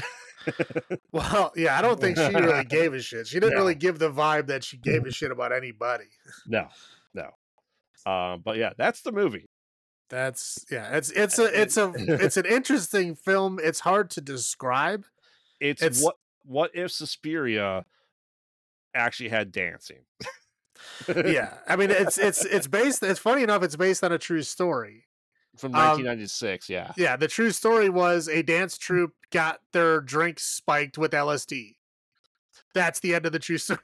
Well, yeah, I don't think she really gave a shit. She didn't no. really give the vibe that she gave a shit about anybody. No, no. Um, but yeah, that's the movie. That's yeah. It's it's a it's a it's an interesting film. It's hard to describe. It's, it's what what if Suspiria actually had dancing? Yeah, I mean it's it's it's based. It's funny enough. It's based on a true story. From nineteen ninety-six, um, yeah. Yeah, the true story was a dance troupe got their drinks spiked with L S D. That's the end of the true story.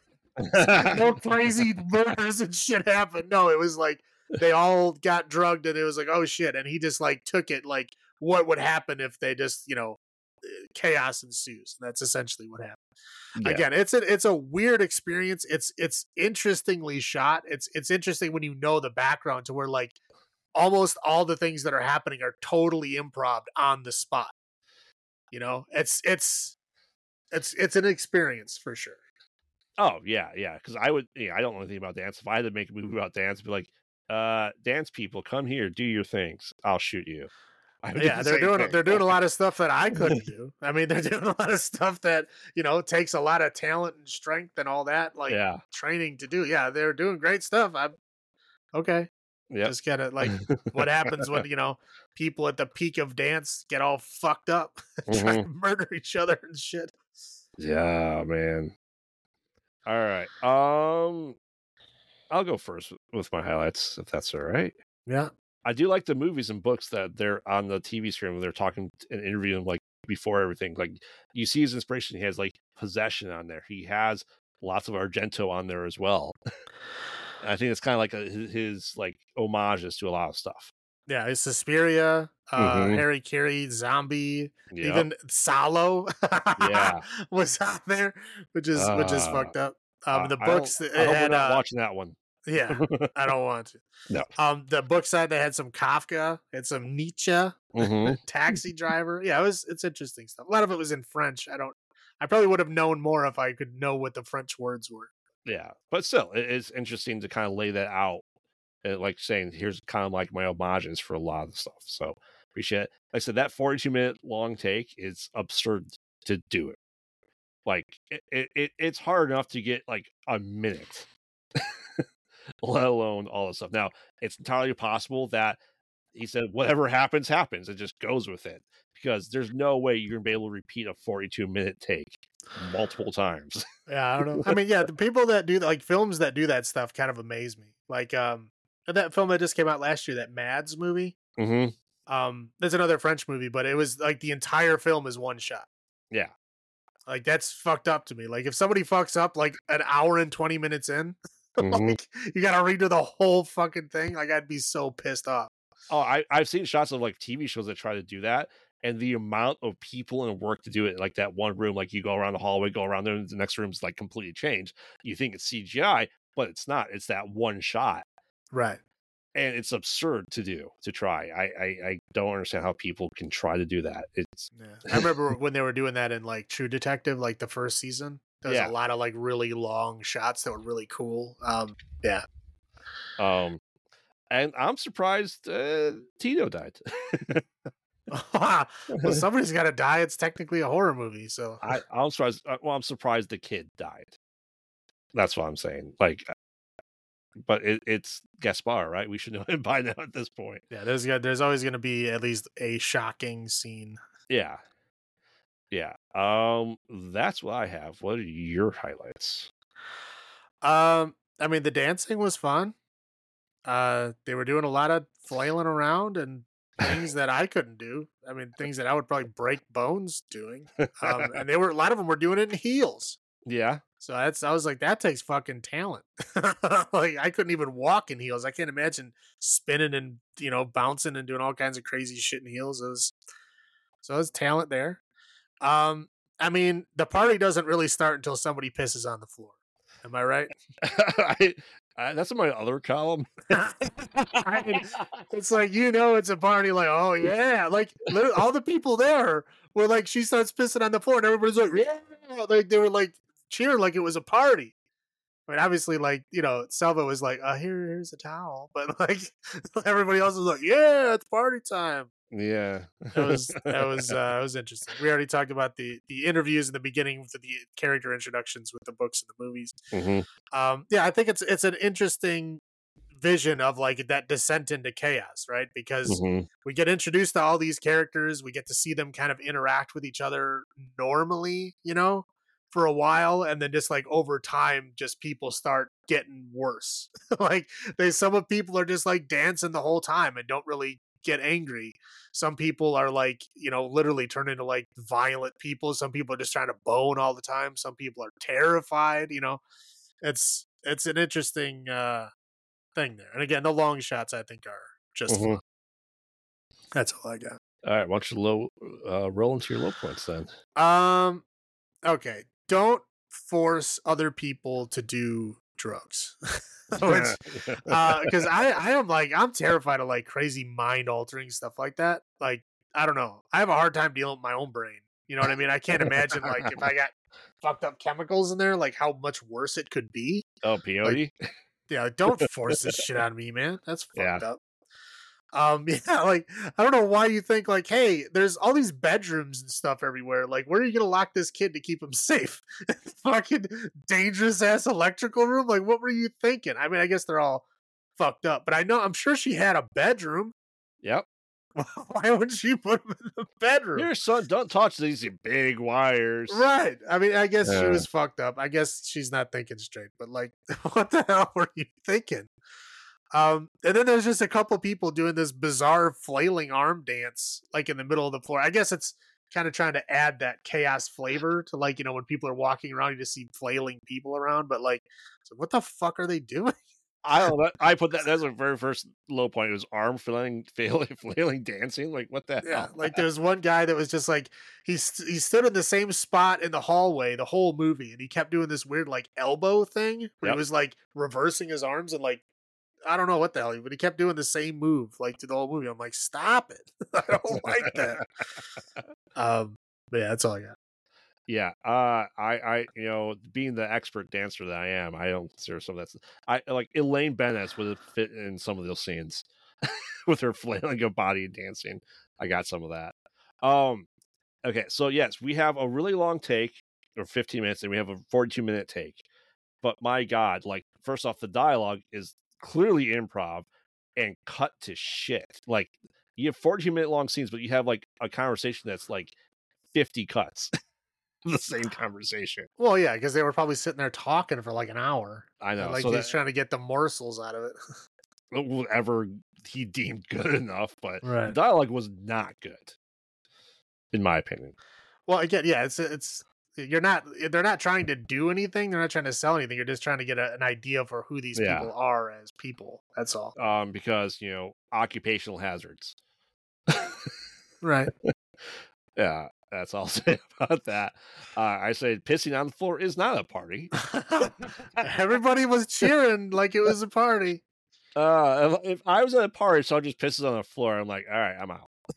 No crazy murders and shit happened. No, it was like they all got drugged and it was like, oh shit. And he just like took it like what would happen if they just, you know, chaos ensues. And that's essentially what happened. Yeah. Again, it's a it's a weird experience. It's it's interestingly shot. It's it's interesting when you know the background to where like almost all the things that are happening are totally improv on the spot. You know, it's it's it's it's an experience for sure. Oh yeah, yeah. Because I would, yeah, I don't know anything about dance. If I had to make a movie about dance, I'd be like, uh, dance people, come here, do your things. I'll shoot you. Yeah, they're doing thing. they're doing a lot of stuff that I couldn't do. I mean, they're doing a lot of stuff that, you know, takes a lot of talent and strength and all that, like yeah. training to do. Yeah, they're doing great stuff. I'm okay. Yeah, just gotta like what happens when, you know, people at the peak of dance get all fucked up, mm-hmm. trying to murder each other and shit. Yeah, man. All right. Um, I'll go first with my highlights, if that's all right. Yeah. I do like the movies and books that they're on the T V screen when they're talking and interviewing like before everything. Like you see his inspiration. He has like Possession on there. He has lots of Argento on there as well. I think it's kind of like a, his, his like homages to a lot of stuff. Yeah, it's Suspiria, uh, mm-hmm. Harry Carey, Zombie, yep. even Salo. Yeah, was on there, which is uh, which is fucked up. Um, the I books I, it I hope had we're not uh, watching that one. Yeah, I don't want to. No. Um, the book side they had some Kafka, had some Nietzsche, mm-hmm. Taxi Driver. Yeah, it was it's interesting stuff. A lot of it was in French. I don't. I probably would have known more if I could know what the French words were. Yeah, but still, it's interesting to kind of lay that out. Uh, like saying, here's kind of like my homages for a lot of the stuff. So appreciate it. Like I said, that forty-two minute long take is absurd to do it. Like it, it it's hard enough to get like a minute, let alone all this stuff. Now, it's entirely possible that he said, whatever happens, happens. It just goes with it. Because there's no way you're going to be able to repeat a forty-two minute take multiple times. Yeah, I don't know. I mean, yeah, the people that do, like, films that do that stuff kind of amaze me. Like, um, that film that just came out last year, that Mads movie. Mm-hmm. Um, there's another French movie, but it was, like, the entire film is one shot. Yeah. Like, that's fucked up to me. Like, if somebody fucks up, like, an hour and twenty minutes in, mm-hmm. like, you gotta redo the whole fucking thing, like, I'd be so pissed off. Oh, I, I've seen shots of, like, T V shows that try to do that. And the amount of people and work to do it, like that one room, like you go around the hallway, go around there, and the next room's like completely changed. You think it's C G I, but it's not. It's that one shot. Right. And it's absurd to do, to try. I, I, I don't understand how people can try to do that. It's. Yeah. I remember when they were doing that in like True Detective, like the first season. There's yeah. a lot of like really long shots that were really cool. Um, yeah. Um, and I'm surprised uh, Tito died. Well, somebody's got to die. It's technically a horror movie, so I, I'm surprised. Well, I'm surprised the kid died. That's what I'm saying. Like, but it, it's Gaspar, right? We should know him by now at this point. Yeah, there's there's always going to be at least a shocking scene. Yeah, yeah. Um, that's what I have. What are your highlights? Um, I mean, the dancing was fun. Uh, they were doing a lot of flailing around and things that I couldn't do. I mean, things that I would probably break bones doing. Um, and they were a lot of them were doing it in heels. Yeah. So that's I was like, that takes fucking talent. Like I couldn't even walk in heels. I can't imagine spinning and you know bouncing and doing all kinds of crazy shit in heels. It was, so there's talent there. Um, I mean, the party doesn't really start until somebody pisses on the floor. Am I right? I, I, that's in my other column. I mean, it's like, you know, it's a party. Like, oh yeah, like all the people there were like, she starts pissing on the floor, and everybody's like, yeah, like they were like cheering like it was a party. I mean, obviously, like you know, Selva was like, uh, here, here's a towel, but like everybody else was like, yeah, it's party time. Yeah, that was that was uh, it was interesting. We already talked about the the interviews in the beginning with the, the character introductions with the books and the movies. Mm-hmm. Um, yeah, I think it's it's an interesting vision of like that descent into chaos, right? Because mm-hmm. we get introduced to all these characters, we get to see them kind of interact with each other normally, you know, for a while, and then just like over time, just people start getting worse. Like they some of people are just like dancing the whole time and don't really get angry. Some people are like, you know, literally turn into like violent people. Some people are just trying to bone all the time. Some people are terrified, you know. It's it's an interesting uh thing there. And again, the long shots I think are just mm-hmm. fun. That's all I got. All right, why don't you low uh roll into your low points then? Um okay. Don't force other people to do drugs. Which, uh, because I, I am like, I'm terrified of like crazy mind altering stuff like that. Like, I don't know. I have a hard time dealing with my own brain. You know what I mean? I can't imagine like if I got fucked up chemicals in there, like how much worse it could be. Oh, peyote? Like, yeah, don't force this shit on me, man. That's fucked yeah. up. Um, yeah, like, I don't know why you think like, hey, there's all these bedrooms and stuff everywhere. Like, where are you going to lock this kid to keep him safe? Fucking dangerous ass electrical room. Like, what were you thinking? I mean, I guess they're all fucked up, but I know, I'm sure she had a bedroom. Yep. Why wouldn't she put him in the bedroom? Your son, don't touch these big wires. Right. I mean, I guess uh. she was fucked up. I guess she's not thinking straight, but like, what the hell were you thinking? Um, and then there's just a couple people doing this bizarre flailing arm dance, like in the middle of the floor. I guess it's kind of trying to add that chaos flavor to like, you know, when people are walking around, you just see flailing people around, but like, so what the fuck are they doing? I don't know. I put that, that's the very first low point. It was arm flailing, flailing, flailing dancing. Like, what the yeah, hell? Like, there's one guy that was just like, he, he stood in the same spot in the hallway the whole movie, and he kept doing this weird, like, elbow thing where yep. he was like reversing his arms and like, I don't know what the hell, but he kept doing the same move like to the whole movie. I'm like, stop it. I don't like that. Um, but yeah, that's all I got. Yeah. Uh, I, I, you know, being the expert dancer that I am, I don't consider some of that. I like Elaine Bennis would have fit in some of those scenes with her flailing of body and dancing. I got some of that. Um, okay. So yes, we have a really long take or fifteen minutes and we have a forty-two minute take, but my God, like first off, the dialogue is clearly improv and cut to shit. Like you have forty-two minute long scenes, but you have like a conversation that's like fifty cuts. The same conversation. Well, yeah, because they were probably sitting there talking for like an hour. I know. Like so he's that, trying to get the morsels out of it. Whatever he deemed good enough, but right. the dialogue was not good, in my opinion. Well, again, yeah, it's it's you're not they're not trying to do anything. They're not trying to sell anything. You're just trying to get a, an idea for who these yeah. people are as people. That's all. Um, because you know, occupational hazards. Right. Yeah. That's all I'll say about that. Uh, I said pissing on the floor is not a party. Everybody was cheering like it was a party. Uh, if, if I was at a party, someone just pisses on the floor, I'm like, all right, I'm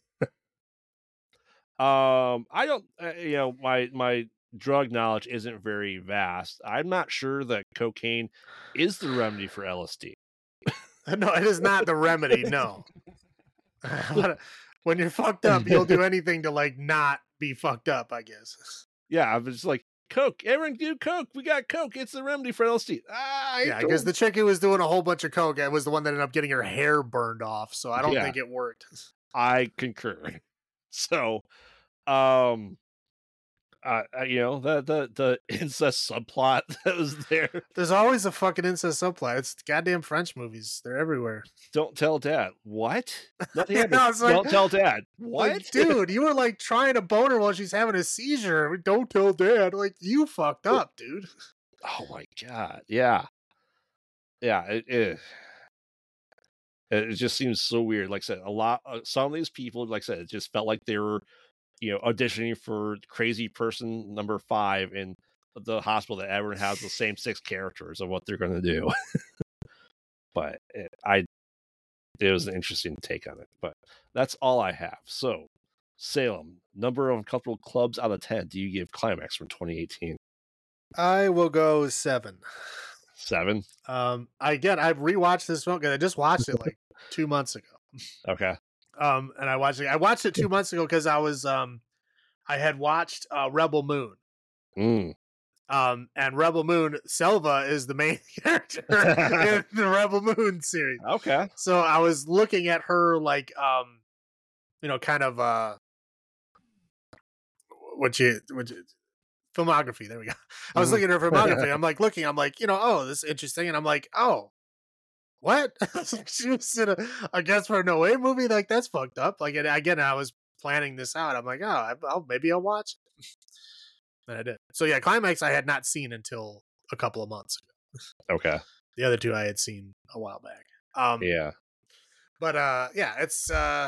out. um, I don't, uh, you know, my my drug knowledge isn't very vast. I'm not sure that cocaine is the remedy for L S D. No, it is not the remedy. No. When you're fucked up, you'll do anything to like not be fucked up, I guess. Yeah, I was like, Coke, everyone do Coke. We got Coke. It's the remedy for L S D. Ah, yeah, because the chick who was doing a whole bunch of Coke was the one that ended up getting her hair burned off. So I don't yeah, think it worked. I concur. So, um, uh, you know, the, the, the incest subplot that was there. There's always a fucking incest subplot. It's goddamn French movies. They're everywhere. Don't tell dad. What? Nothing happened. No, like, don't tell dad. What? Like, dude, you were like trying to bone her while she's having a seizure. Don't tell dad. Like, you fucked up, dude. Oh my God. Yeah. Yeah. It, it, it just seems so weird. Like I said, a lot, uh, some of these people, like I said, it just felt like they were, you know, auditioning for crazy person number five in the hospital that everyone has the same six characters of what they're going to do. But it, I, it was an interesting take on it, but that's all I have. So Salem, number of uncomfortable clubs out of ten do you give Climax from twenty eighteen? I will go seven. Seven? Um, again, I've rewatched this film because I just watched it like two months ago. Okay. Um, and I watched it. I watched it two months ago because I was um, I had watched uh, Rebel Moon. Mm. Um, and Rebel Moon, Selva is the main character in the Rebel Moon series. Okay. So I was looking at her like, um, you know, kind of uh, what you, what you, filmography. There we go. I was looking at her filmography. I'm like looking. I'm like, you know, oh, this is interesting. And I'm like, oh, what? She was in a, a Gaspar Noé movie? Like, that's fucked up. Like, and again, I was planning this out. I'm like, oh, I, I'll, maybe I'll watch it. And I did. So yeah, Climax I had not seen until a couple of months ago. Okay. The other two I had seen a while back. Um, yeah. But uh, yeah, it's uh,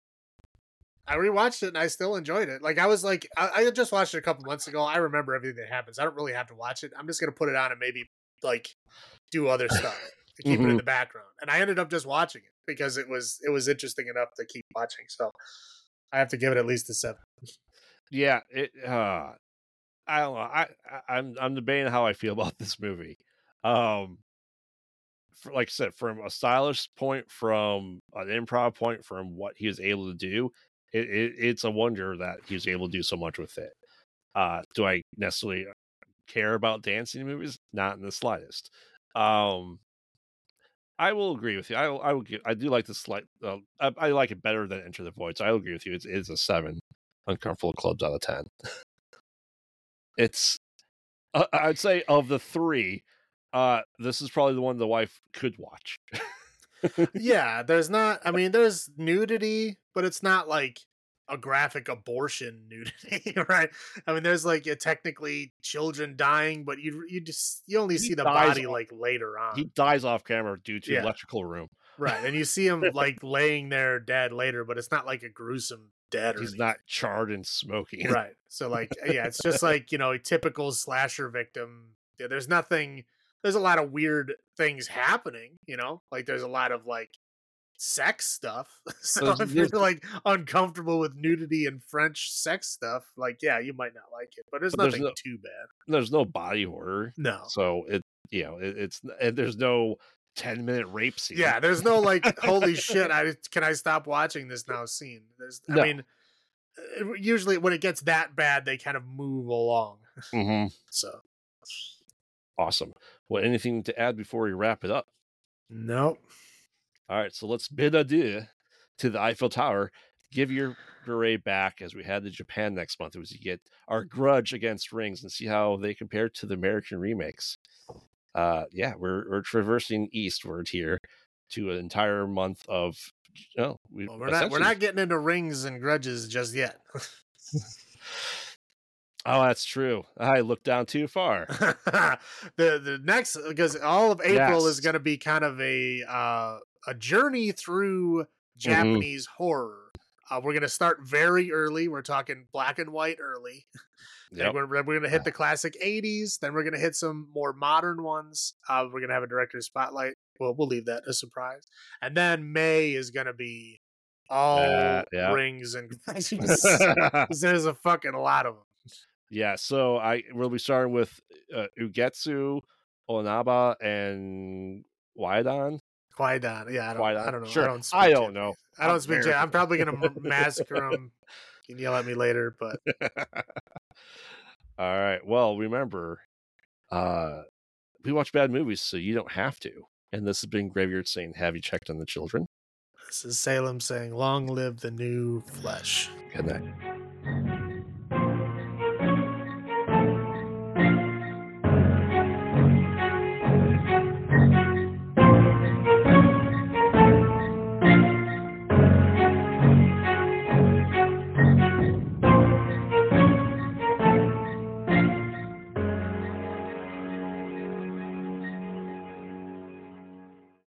I rewatched it and I still enjoyed it. Like I was like, I, I just watched it a couple months ago. I remember everything that happens. I don't really have to watch it. I'm just gonna put it on and maybe like do other stuff to keep mm-hmm. it in the background. And I ended up just watching it because it was it was interesting enough to keep watching. So I have to give it at least a seven. Yeah, it. Uh, I don't know. I, I I'm I'm debating how I feel about this movie. Um, for, like I said, from a stylish point, from an improv point, from what he was able to do, it, it it's a wonder that he was able to do so much with it. Uh, do I necessarily care about dancing movies? Not in the slightest. Um, I will agree with you. I I will give, I do like the slight. Uh, I, I like it better than Enter the Void. So I will agree with you. It's it's a seven. Uncomfortable Clubs out of ten. It's, uh, I'd say of the three, uh, this is probably the one the wife could watch. Yeah, there's not, I mean, there's nudity, but it's not like a graphic abortion nudity, right? I mean, there's like a technically children dying, but you you just, you only he see the body off, like later on. He dies off camera due to yeah. electrical room. Right, and you see him like laying there dead later, but it's not like a gruesome dead or He's anything. not charred and smoking. Right. So like, yeah, it's just like, you know, a typical slasher victim. Yeah, there's nothing, there's a lot of weird things happening, you know, like there's a lot of like sex stuff. So There's- if you're there's- like uncomfortable with nudity and French sex stuff, like, yeah, you might not like it, but there's But there's nothing no- too bad. There's no body horror. No. So it, you know, it, it's, and there's no ten minute rape scene. Yeah, there's no like, holy shit, I can I stop watching this now scene. There's, I No. mean, uh, usually when it gets that bad, they kind of move along. Mm-hmm. So Awesome. Well, anything to add before we wrap it up? nope. All right, so let's bid adieu to the Eiffel Tower. Give your beret back as we head to Japan next month. As we get our grudge against Rings and see how they compare to the American remakes. Uh, yeah, we're we're traversing eastward here to an entire month of. Oh, we, Well, we're not we're not getting into Rings and grudges just yet. Oh, that's true. I looked down too far. the the next, because all of April Yes. is going to be kind of a uh, a journey through Japanese mm-hmm. horror. Uh, we're going to start very early. We're talking black and white early. Yep. We're, we're going to hit the classic eighties. Then we're going to hit some more modern ones. Uh, we're going to have a director's spotlight. Well, we'll leave that a surprise. And then May is going to be all uh, yep. Rings and there's a fucking lot of them. Yeah, so I we'll be starting with uh, Ugetsu, Onaba, and Kwaidan. Kwaidan, yeah, I don't, I don't know. Sure. I don't, speak I don't know. I don't I'm speak Japanese. I'm probably gonna massacre them. You can yell at me later, but all right. Well, remember, uh, we watch bad movies, so you don't have to. And this has been Graveyard saying, "Have you checked on the children?" This is Salem saying, "Long live the new flesh." Good night.